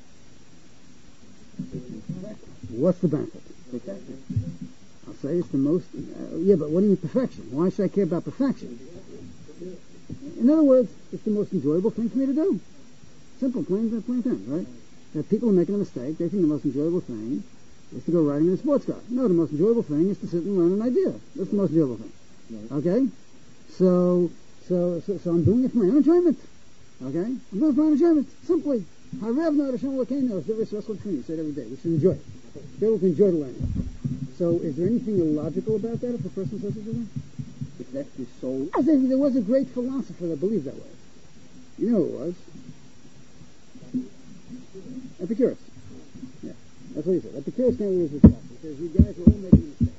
What's the benefit? I'll say it's the most, uh, yeah, but what do you mean perfection? Why should I care about perfection? In other words, it's the most enjoyable thing for me to do. Simple, plain, plain terms, right? That people are making a mistake, they think the most enjoyable thing is to go riding in a sports car. No, the most enjoyable thing is to sit and learn an idea. That's the most enjoyable thing. Right. Okay? So, so, so, so I'm doing it for my own enjoyment. Okay? I'm doing it for my own enjoyment. Simply. Harevna Hashem Elokeinu is the reciprocal between you. Say it every day. We should enjoy it. Be able to enjoy the learning. So, is there anything illogical about that if a person says it? If that's his soul. I think there was a great philosopher that believed that way. You know who it was? Epicurus. Yeah. That's what he said. Epicurus never was responsible. He says, you guys are all making mistakes.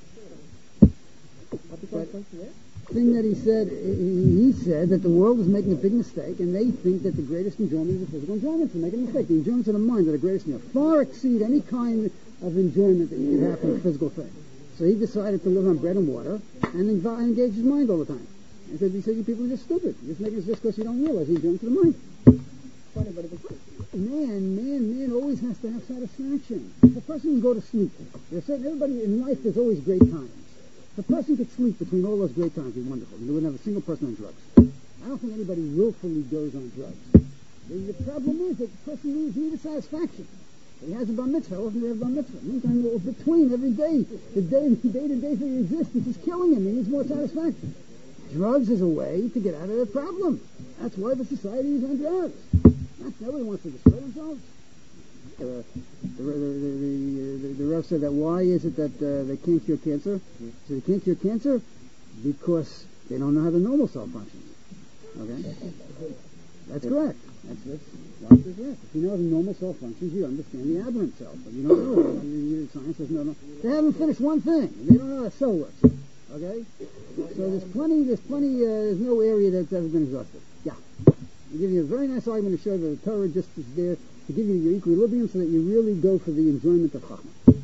The thing that he said, he, he said that the world is making a big mistake, and they think that the greatest enjoyment is the physical enjoyment. So making a mistake. The enjoyments of the mind are the greatest enjoyment. Far exceed any kind of enjoyment that you could have from a physical thing. So he decided to live on bread and water and env- engage his mind all the time. He said, he said, you people are just stupid. You're just making this just because you don't realize the enjoyment of the mind. Funny, but man, man, man always has to have satisfaction. If a person can go to sleep, there's certain, everybody in life, there's always great times. If a person could sleep between all those great times, it'd be wonderful. You wouldn't have a single person on drugs. I don't think anybody willfully goes on drugs. The, the problem is that the person needs, needs satisfaction. He has a bar mitzvah. Often they have a bar mitzvah. Meantime, between every day, the day, the day-to-day for your existence is killing him. He needs more satisfaction. Drugs is a way to get out of the problem. That's why the society is on drugs. Not, nobody wants to destroy themselves. Uh, the, the, the, the, the, the Rav said that why is it that uh, they can't cure cancer? So they can't cure cancer because they don't know how the normal cell functions. Okay? That's correct. That's, that's, that's correct. If you know how the normal cell functions, you understand the aberrant cell. But you don't know. You, science doesn't know. They haven't finished one thing. They don't know how a cell works. Okay? So there's plenty, there's plenty, uh, there's no area that's ever been exhausted. Yeah. I'll give you a very nice argument to show that the Torah just is there to give you your equilibrium so that you really go for the enjoyment of Chachma.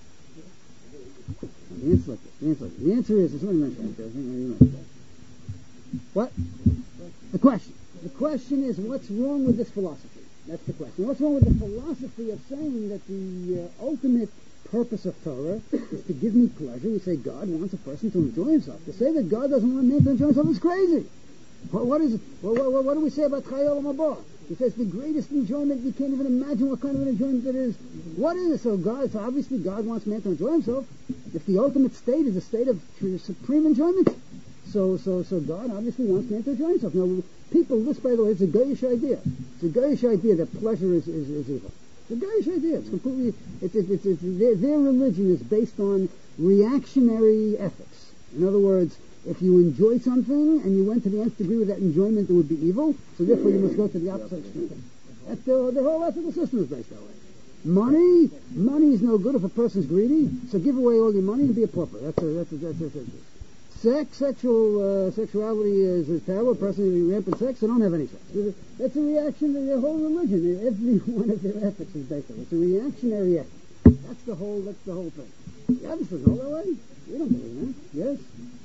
The answer, like this. The answer, like this. The answer is, somebody mentioned it. I think you mentioned that. What? The question. The question is, what's wrong with this philosophy? That's the question. What's wrong with the philosophy of saying that the uh, ultimate purpose of Torah is to give me pleasure? We say God wants a person to enjoy himself. To say that God doesn't want man to enjoy himself is crazy. What, what is it? What, what, what do we say about Chayol Mabah? He says the greatest enjoyment, you can't even imagine what kind of an enjoyment it is. What is it? So God, so obviously God wants man to enjoy himself. If the ultimate state is a state of supreme enjoyment, so so so God obviously wants man to enjoy himself. Now, people, this by the way, is a Goyish idea. It's a Goyish idea that pleasure is, is, is evil. It's a Goyish idea. It's completely, it's, it's, it's, it's their, their religion is based on reactionary ethics. In other words, if you enjoy something and you went to the nth degree with that enjoyment, it would be evil. So therefore, you must go to the opposite extreme. That's the, the whole ethical system is based that way. Money, money is no good if a person's greedy. So give away all your money and be a pauper. That's a, that's a, that's a, that's a, sex, sexual uh, sexuality is, is terrible. A person who be rampant sex, so don't have any sex. That's a reaction to their whole religion. Every one of their ethics is based on it. It's a reactionary ethic. That's the whole. That's the whole thing. The others doesn't know that way. You don't believe in that. Yes.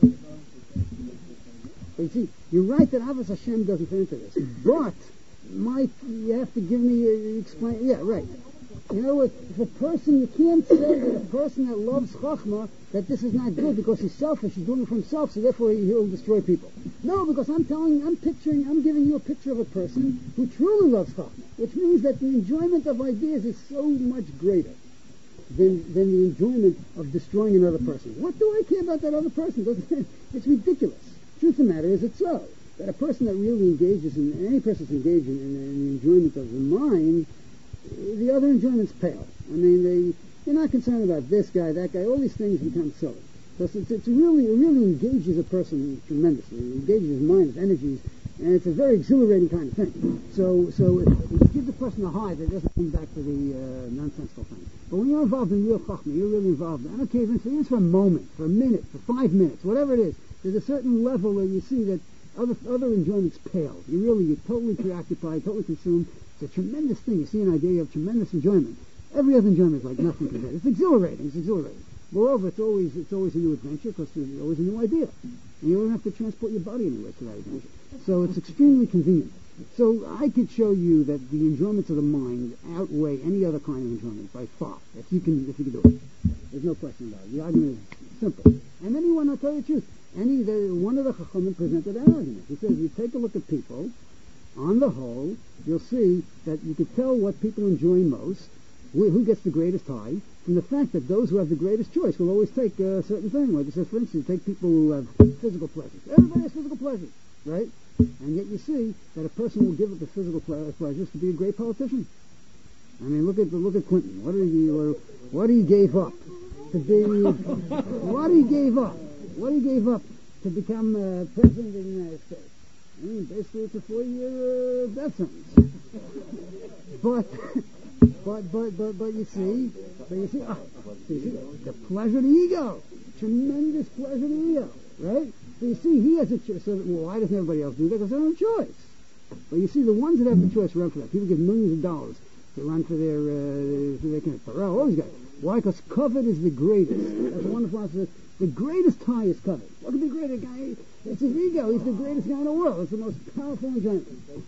But you see, you're right that Avos Hashem doesn't fit into this. But, Mike, you have to give me, uh, explain, yeah, right. You know what, if a person, you can't say that a person that loves Chachma, that this is not good because he's selfish, he's doing it for himself, so therefore he'll destroy people. No, because I'm telling, I'm picturing, I'm giving you a picture of a person who truly loves Chachma, which means that the enjoyment of ideas is so much greater than than the enjoyment of destroying another person. What do I care about that other person? Doesn't, it's ridiculous. Truth of the matter is, it's so. That a person that really engages in, any person's engaged in, in, in the enjoyment of the mind, the other enjoyments pale. I mean, they, they're not concerned about this guy, that guy, all these things become silly. Because it's, it's really, it really engages a person tremendously. It engages his mind, his energies, and it's a very exhilarating kind of thing. So, so it, it gives the person a high that doesn't come back to the uh, nonsensical thing. But when you're involved in real chachma, you're really involved. I don't care even if it's for a moment, for a minute, for five minutes, whatever it is. There's a certain level where you see that other other enjoyments pale. You really, you're totally preoccupied, totally consumed. It's a tremendous thing. You see an idea, you have tremendous enjoyment. Every other enjoyment is like nothing compared. It's exhilarating. It's exhilarating. Moreover, it's always it's always a new adventure because there's always a new idea, and you don't have to transport your body anywhere to that adventure. So it's extremely convenient. So I could show you that the enjoyments of the mind outweigh any other kind of enjoyment by far. If you can, if you can do it, there's no question about it. The argument is simple. And anyone, I'll tell you the truth. Any the, one of the Chachamim presented that argument. He says, you take a look at people. On the whole, you'll see that you could tell what people enjoy most, who gets the greatest high, from the fact that those who have the greatest choice will always take a certain thing. Like it says, for instance, take people who have physical pleasures. Everybody has physical pleasures, right? And yet you see that a person will give up the physical ple- pleasures to be a great politician. I mean, look at look at Clinton. What did he what he gave up to be? What he gave up? What he gave up to become uh, president of the United States? I mean, basically, it's a four-year uh, death sentence. But, but, but, but, but you see, but you see, ah, so you see, the pleasure of the ego, tremendous pleasure of the ego, right? So you see, he has a choice. So, well, why doesn't everybody else do that? Because they don't have a choice. But you see, the ones that have the choice run for that. People give millions of dollars to run for their, uh, for their career. All these guys. Why? Because covet is the greatest. That's a wonderful answer. The greatest high is covet. What could be greater guy? It's his ego. He's the greatest guy in the world. It's the most powerful enjoyment.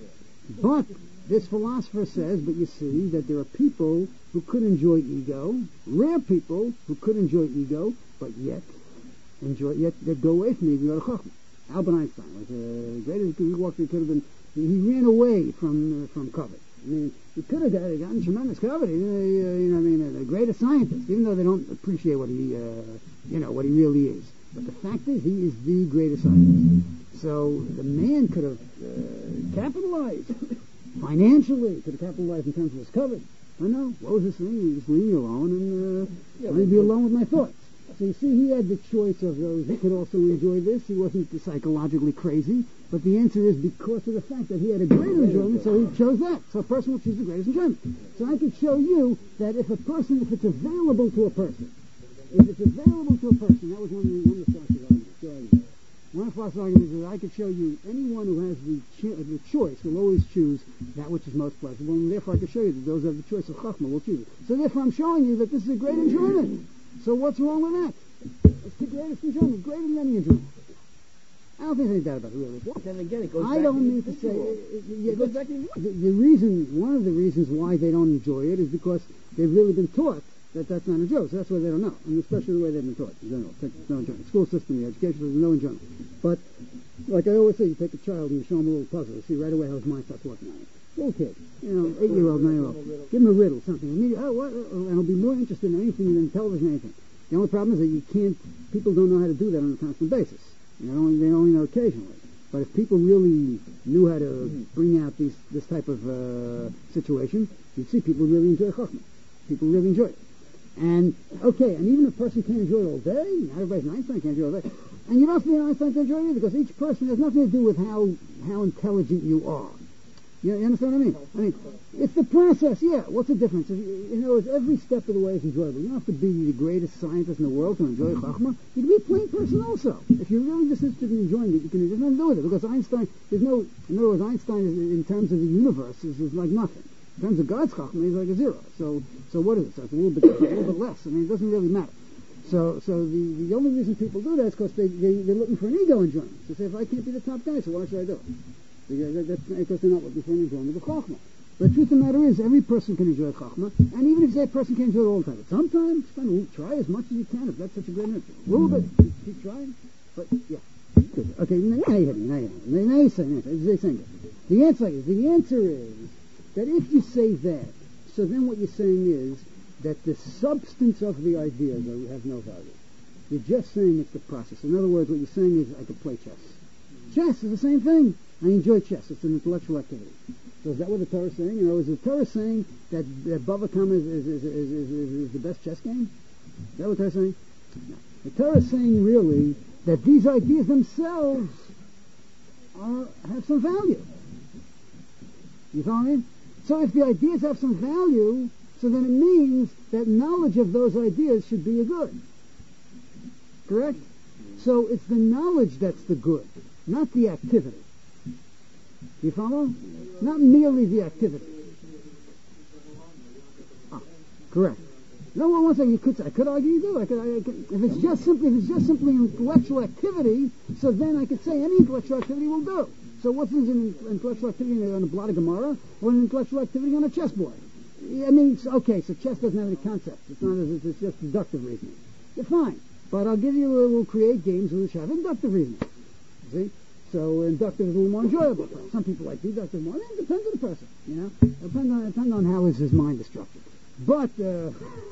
But this philosopher says, but you see that there are people who could enjoy ego, rare people who could enjoy ego, but yet enjoy, yet they go away from ego to chachma. Albert Einstein was the greatest. He walked. He could have been. He ran away from uh, from covet. I mean, he could have got, gotten tremendous covet. You know, you know, I mean, the greatest scientist, even though they don't appreciate what he, uh, you know, what he really is. But the fact is, he is the greatest scientist. So the man could have uh, capitalized financially, could have capitalized in terms of his covet. I know. What was this thing? You just leave me alone and uh, Yeah, let me but- be alone with my thoughts. So you see, he had the choice of those. He could also enjoy this. He wasn't psychologically crazy. But the answer is because of the fact that he had a greater enjoyment, so he chose that. So a person will choose the greatest enjoyment. So I could show you that if a person, if it's available to a person, if it's available to a person, that was one of the, one of the Farsi arguments. the argument. One of the Farsi arguments is that I could show you anyone who has the, cho- the choice will always choose that which is most pleasurable, and therefore I could show you that those who have the choice of Chachma will choose it. So therefore I'm showing you that this is a great enjoyment. So what's wrong with that? It's the greatest enjoyment, greater than any enjoyment. I don't think there's any doubt about it, really. Then again, it goes I back don't to the mean to say individual. uh, yeah, It goes that's- back to the the, the reason, one of the reasons why they don't enjoy it is because they've really been taught that that's not a joke. So that's why they don't know, and especially the way they've been taught in general. Take no enjoyment. School system, the education system, no enjoyment. But like I always say, you take a child and you show him a little puzzle, you see right away how his mind starts working on it. Little kid, you know, eight-year-old, nine-year-old, give him a riddle, something, and he, oh, what, oh, and he'll be more interested in anything than television, anything. The only problem is that you can't. People don't know how to do that on a constant basis. You know, they only know occasionally. But if people really knew how to bring out these, this type of uh, situation, you'd see people really enjoy Chachma. People really enjoy it. And, okay, and even if a person can't enjoy it all day, not everybody's an Einstein, can't enjoy it all day, and you don't have to be an Einstein to enjoy it either, because each person has nothing to do with how, how intelligent you are. You, you understand what I mean? I mean, it's the process, yeah. What's the difference? You know, every step of the way is enjoyable. You don't have to be the greatest scientist in the world to enjoy Chachma. You can be a plain person also. If you're really just interested in enjoying it, you can just nothing to do with it. Because Einstein, there's no, in other words, Einstein is, in terms of the universe is, is like nothing. In terms of God's Chachma, he's like a zero. So, so what is it? So it's a little bit, a little bit less. I mean, it doesn't really matter. So, so the, the only reason people do that is because they, they, they're looking for an ego enjoyment. So say, if I can't be the top guy, so why should I do it? Because that's because they're not looking for an enjoyment of Chachma. But the truth of the matter is, every person can enjoy Chachma, and even if that person can't enjoy it all the time, but sometimes, fine, try as much as you can, if that's such a great energy. A little bit, keep, keep trying. But, yeah. Good. Okay, now you hit me, now you hit me. Now you say, now you say, the answer is, the answer is, that if you say that, so then what you're saying is, that the substance of the ideas are, have no value. You're just saying it's the process. In other words, what you're saying is, I could play chess. Chess is the same thing. I enjoy chess. It's an intellectual activity. So is that what the Torah is saying? You know, is the Torah saying that, that Bava Kama is, is, is, is, is, is the best chess game? Is that what the Torah is saying? No. The Torah is saying really that these ideas themselves are, have some value. You follow me? So if the ideas have some value, so then it means that knowledge of those ideas should be a good. Correct? So it's the knowledge that's the good, not the activity. You follow? Not merely the activity. Ah, correct. No, well, one second, you could say, I could argue you do. I could, I could, if it's just simply, if it's just simply intellectual activity, so then I could say any intellectual activity will do. So what's an intellectual activity on a blot of Gemara, or an intellectual activity on a chessboard? I mean, okay, so chess doesn't have any concepts. It's not as it's just deductive reasoning. You're fine, but I'll give you, we'll create games which have inductive reasoning. See? So inductive is a little more enjoyable. Some people like deductive more. It depends on the person, you know. It depends on, depends on how is his mind is structured. But, uh,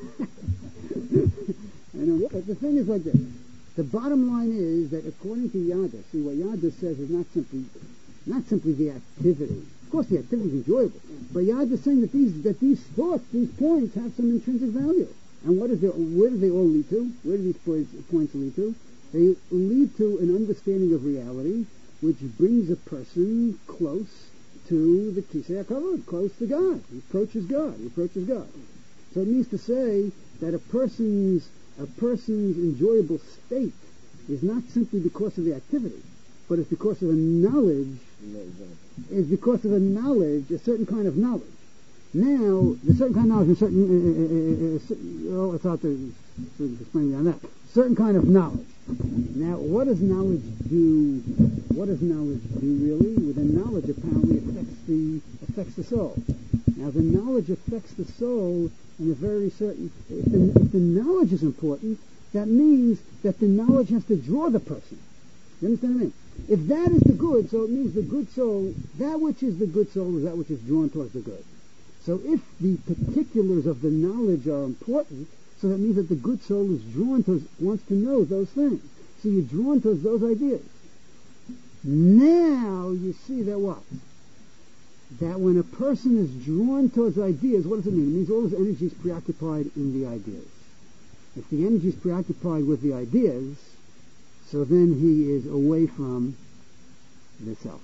you know, the thing is like this. The bottom line is that according to Yada, see what Yada says is not simply, not simply the activity. Of course, the activity is enjoyable, but Yada is saying that these that these thoughts, these points, have some intrinsic value. And what is their, where do they all lead to? Where do these points, points lead to? They lead to an understanding of reality, which brings a person close to the Kisei HaKavod, close to God. He approaches God. He approaches God. So it means to say that a person's a person's enjoyable state is not simply because of the activity, but it's because of a knowledge. It's because of a knowledge, a certain kind of knowledge. Now, the certain kind of knowledge, a certain, uh, uh, uh, oh, it's hard to, to explain beyond that. Certain kind of knowledge. Now, what does knowledge do? What does knowledge do really? Well, the knowledge apparently affects the affects the soul. Now, the knowledge affects the soul in a very certain. If the, if the knowledge is important, that means that the knowledge has to draw the person. You understand what I mean? If that is the good, so it means the good soul. That which is the good soul is that which is drawn towards the good. So, if the particulars of the knowledge are important, so that means that the good soul is drawn to, wants to know those things. So you're drawn to those ideas. Now you see that what? that when a person is drawn towards ideas, what does it mean? It means all his energy is preoccupied in the ideas. If the energy is preoccupied with the ideas, so then he is away from the self.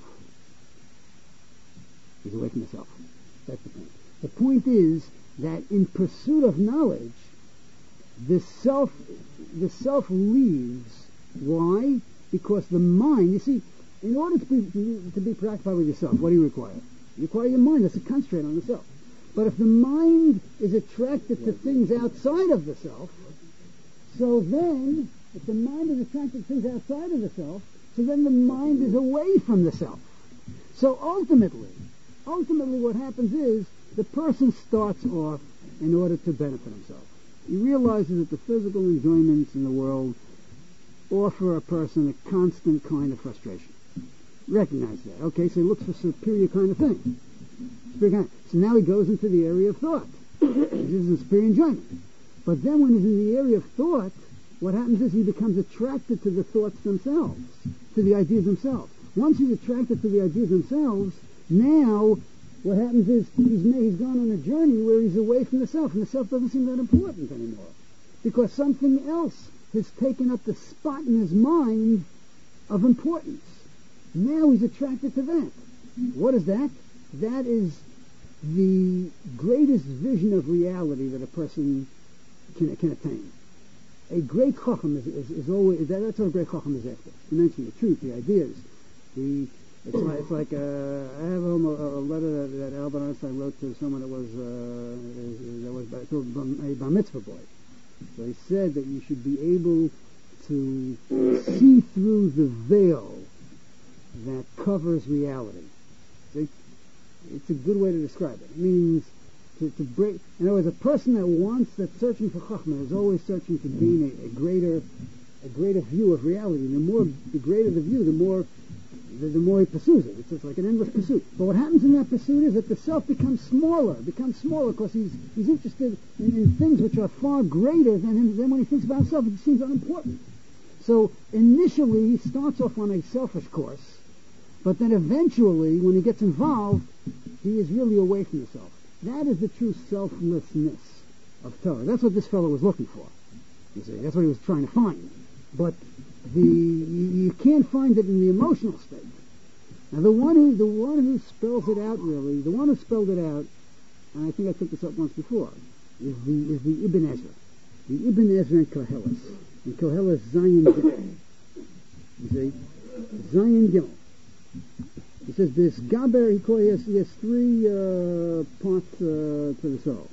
He's away from the self. That's the point. The point is that in pursuit of knowledge, the self, the self leaves. Why? Because the mind, you see, in order to be, to be preoccupied with yourself, what do you require? You require your mind that's to concentrate on the self. But if the mind is attracted to things outside of the self, so then, if the mind is attracted to things outside of the self, so then the mind is away from the self. So ultimately, ultimately what happens is, the person starts off in order to benefit himself. He realizes that the physical enjoyments in the world offer a person a constant kind of frustration. Recognize that. Okay, so he looks for superior kind of thing. Superior kind. So now he goes into the area of thought. This is a superior enjoyment. But then when he's in the area of thought, what happens is he becomes attracted to the thoughts themselves, to the ideas themselves. Once he's attracted to the ideas themselves, now what happens is he's, he's gone on a journey where he's away from the self, and the self doesn't seem that important anymore. Because something else has taken up the spot in his mind of importance. Now he's attracted to that. What is that? That is the greatest vision of reality that a person can, can attain. A great chacham is, is, is always, that, that's what a great chacham is after. To mention the truth, the ideas, the, it's like, it's like uh, I have a, a letter that, that Albert Einstein wrote to someone that was, uh, that was by, to a bar mitzvah boy. So he said that you should be able to see through the veil that covers reality. See? It's a good way to describe it. It means to, to break. In other words, a person that wants, that's searching for chachma, is always searching to gain a, a greater, a greater view of reality. And the more, the greater the view, the more, the, the more he pursues it. It's just like an endless pursuit. But what happens in that pursuit is that the self becomes smaller, becomes smaller because he's he's interested in, in things which are far greater than him. Then when he thinks about himself, it seems unimportant. So initially, he starts off on a selfish course. But then eventually, when he gets involved, he is really away from the self. That is the true selflessness of Torah. That's what this fellow was looking for. You see, that's what he was trying to find. But the you, you can't find it in the emotional state. Now, the one who the one who spells it out really, the one who spelled it out, and I think I took this up once before, is the is the Ibn Ezra, the Ibn Ezra in Koheles, in Koheles Zion Gimel. You see, Zion Gimel. He says this Gaber, he, calls, he, has, he has three uh, parts uh, to the soul.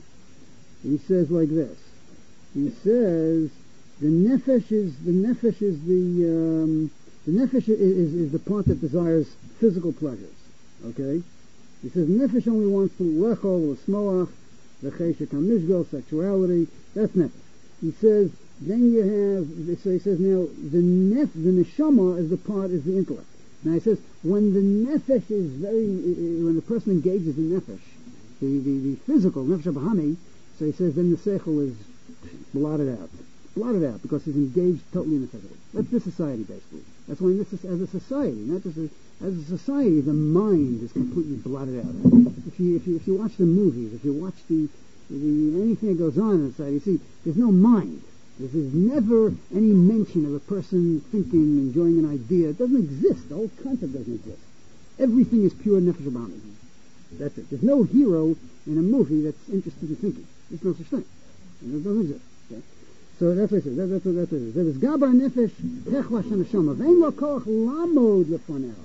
He says like this. He says the nefesh is the nefesh is the um, the nefesh is, is, is the part that desires physical pleasures. Okay. He says nefesh only wants to lechol or smoach, the cheshek hamishgol, sexuality. That's nefesh. He says then you have. So he says now the nef the neshama is the part is the intellect. Now he says, when the nefesh is very, when the person engages in nefesh, the, the, the physical, nefesh abahami, so he says then the seichel is blotted out. Blotted out because he's engaged totally in the physical. That's this society basically. That's why this is, as a society, not just a, as a society, the mind is completely blotted out. If you, if you, if you watch the movies, if you watch the, the anything that goes on in society, you see, there's no mind. There's never any mention of a person thinking, enjoying an idea. It doesn't exist. The whole concept doesn't exist. Everything is pure nefesh abahami. That's it. There's no hero in a movie that's interested in thinking. There's no such thing. It doesn't exist. Okay? So that's what it says. That, that's what that's what it is. There is gabar nefesh techla shanashama. Vein lo koach lamod lefonel.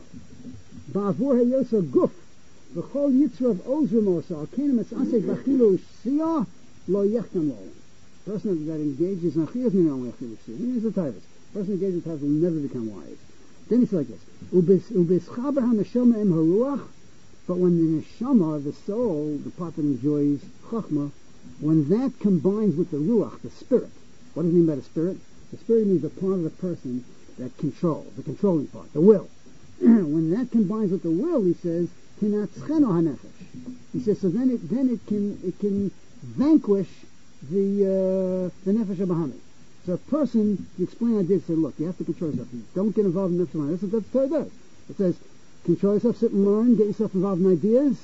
Ba'avur hayosa guf. V'chol yitzra of ozrim osa. Al kenem es asek v'chilu shiyah lo yechtam lo. Person that engages in achiyas minyan lechil shiyah. He is a typhus. Person engaged in typhus will never become wise. Then it's like this. Ubis chaber hanashama em haruach. But when the neshama, the soul, the part that enjoys chachma, when that combines with the ruach, the spirit. What does it mean by the spirit? The spirit means the part of the person that controls, the controlling part, the will. When that combines with the will, he says, tinatzcheno hanefesh. He says, so then it then it can it can vanquish the uh, the nefesh abahami. So a person, you explain ideas, say, look, you have to control yourself. Don't get involved in nefesh abahami. That's what the Torah does. It says, control yourself, sit and learn, get yourself involved in ideas,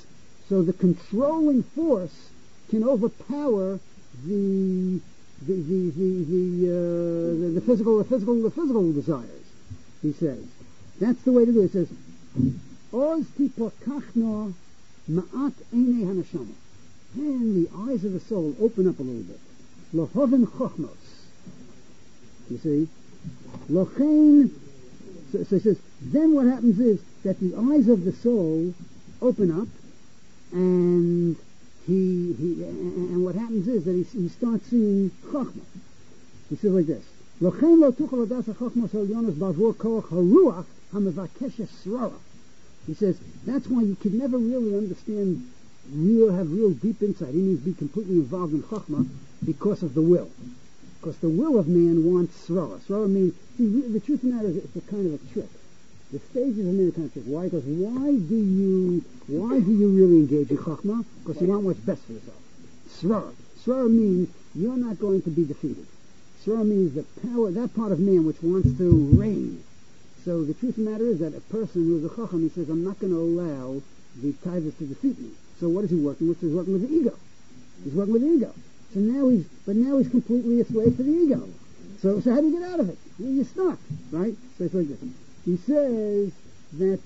So the controlling force can overpower the the the the the, uh, the, the physical the physical the physical desires. He says that's the way to do it. He says, "Oz tipokachno ma'at einei hanashama," and the eyes of the soul open up a little bit. Lohoven chochmos. You see, lochein. So, so he says, then what happens is that the eyes of the soul open up, and he, he and what happens is that he, he starts seeing chokhmah. He says like this: Lochein lo tuchal adas chokhmah elyonos bavur koach haruach hamevakeshes srara. He says that's why you can never really understand, real have real deep insight. He means be completely involved in chokhmah because of the will. Because the will of man wants srara. Srara means, see, the truth of the matter is it's a kind of a trick. The stages of man are kind of trick. Why? Because why do you why do you really engage in chokhmah? Because you want what's best for yourself. Srara. Srara means you're not going to be defeated. Srara means the power, that part of man which wants to reign. So the truth of the matter is that a person who is a chacham, he says, I'm not going to allow the taivas to defeat me. So what is he working with? He's working with the ego. He's working with the ego. So now he's, but now he's completely a slave to the ego. So, so how do you get out of it? You're stuck, right? So it's like this. He says that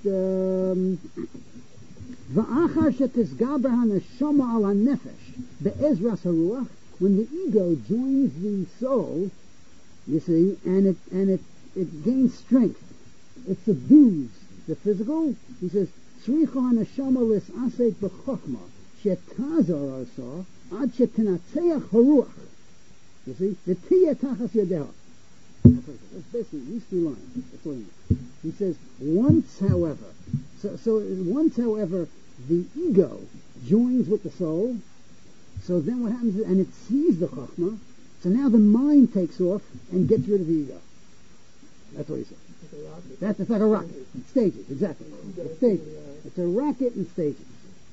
va'achar shetisgaber haneshama ala nefesh be'ezras haruach, when the ego joins the soul, you see, and it and it it gains strength, it subdues the physical. He says tzricha haneshama lis asek b'chochma shetazar arsa ad shetinatzeach haruach. You see, the tiya tachas yadeha. That's basically these three lines. That's what he means. He says, once, however, so, so once, however, the ego joins with the soul, so then what happens is, and it sees the chokhmah, so now the mind takes off and gets rid of the ego. That's what he says. That's it's like a rocket. Stages, exactly. It's stages. It's a rocket in stages.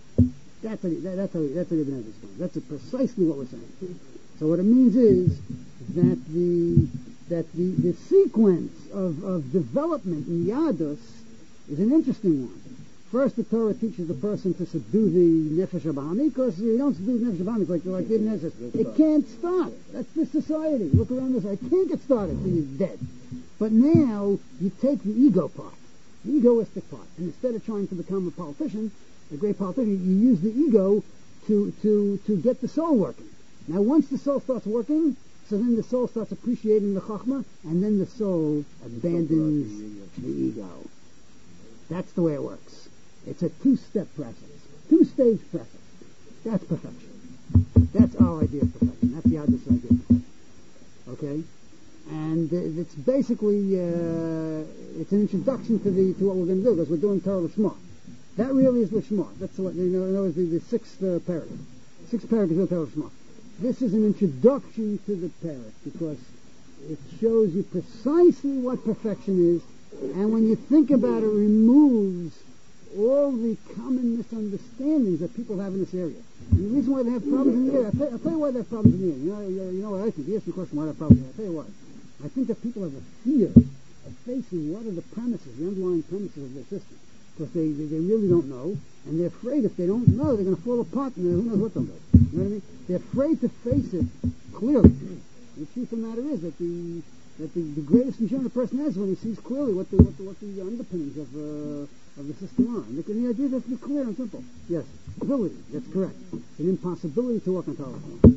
That's what he, that, that's how he, that's how Ibn Ezra explains. That's precisely what we're saying. So what it means is that the that the, the sequence of, of development in Yadus is an interesting one. First, the Torah teaches the person to subdue the Nefesh HaBahami, because you don't subdue the Nefesh HaBahami, like, like Ibn Ezra says. It can't start. That's the society. Look around this. It can't get started till he's dead. But now, you take the ego part, the egoistic part, and instead of trying to become a politician, a great politician, you use the ego to, to, to get the soul working. Now, once the soul starts working, so then the soul starts appreciating the chokhmah, and then the soul abandons the ego. That's the way it works. It's a two-step process, two-stage process. That's perfection. That's our idea of perfection. That's the Yadus idea of perfection. Okay, and uh, it's basically uh, it's an introduction to the to what we're going to do, because we're doing Torah L'Shma. That really is L'Shma. That's what you know. You know the, the sixth uh, paragraph. Sixth paragraph of Torah L'Shma. This is an introduction to the parak, because it shows you precisely what perfection is, and when you think about it, removes all the common misunderstandings that people have in this area. And the reason why they have problems in the area, I'll tell, I'll tell you why they have problems in the area. You know, you, you know what I think? You ask me a question, why they have problems in the area. I'll tell you why. I think that people have a fear of facing what are the premises, the underlying premises of their system. Because they, they, they really don't know, and they're afraid if they don't know, they're going to fall apart, and who knows what they'll do. You know what I mean? They're afraid to face it clearly. The truth of the matter is that the that the, the greatest enjoyment a person has when he sees clearly what the what the, what the underpinnings of uh, of the system are. And the, and the idea has to be clear and simple. Yes, ability. That's correct. It's an impossibility to walk on Torah.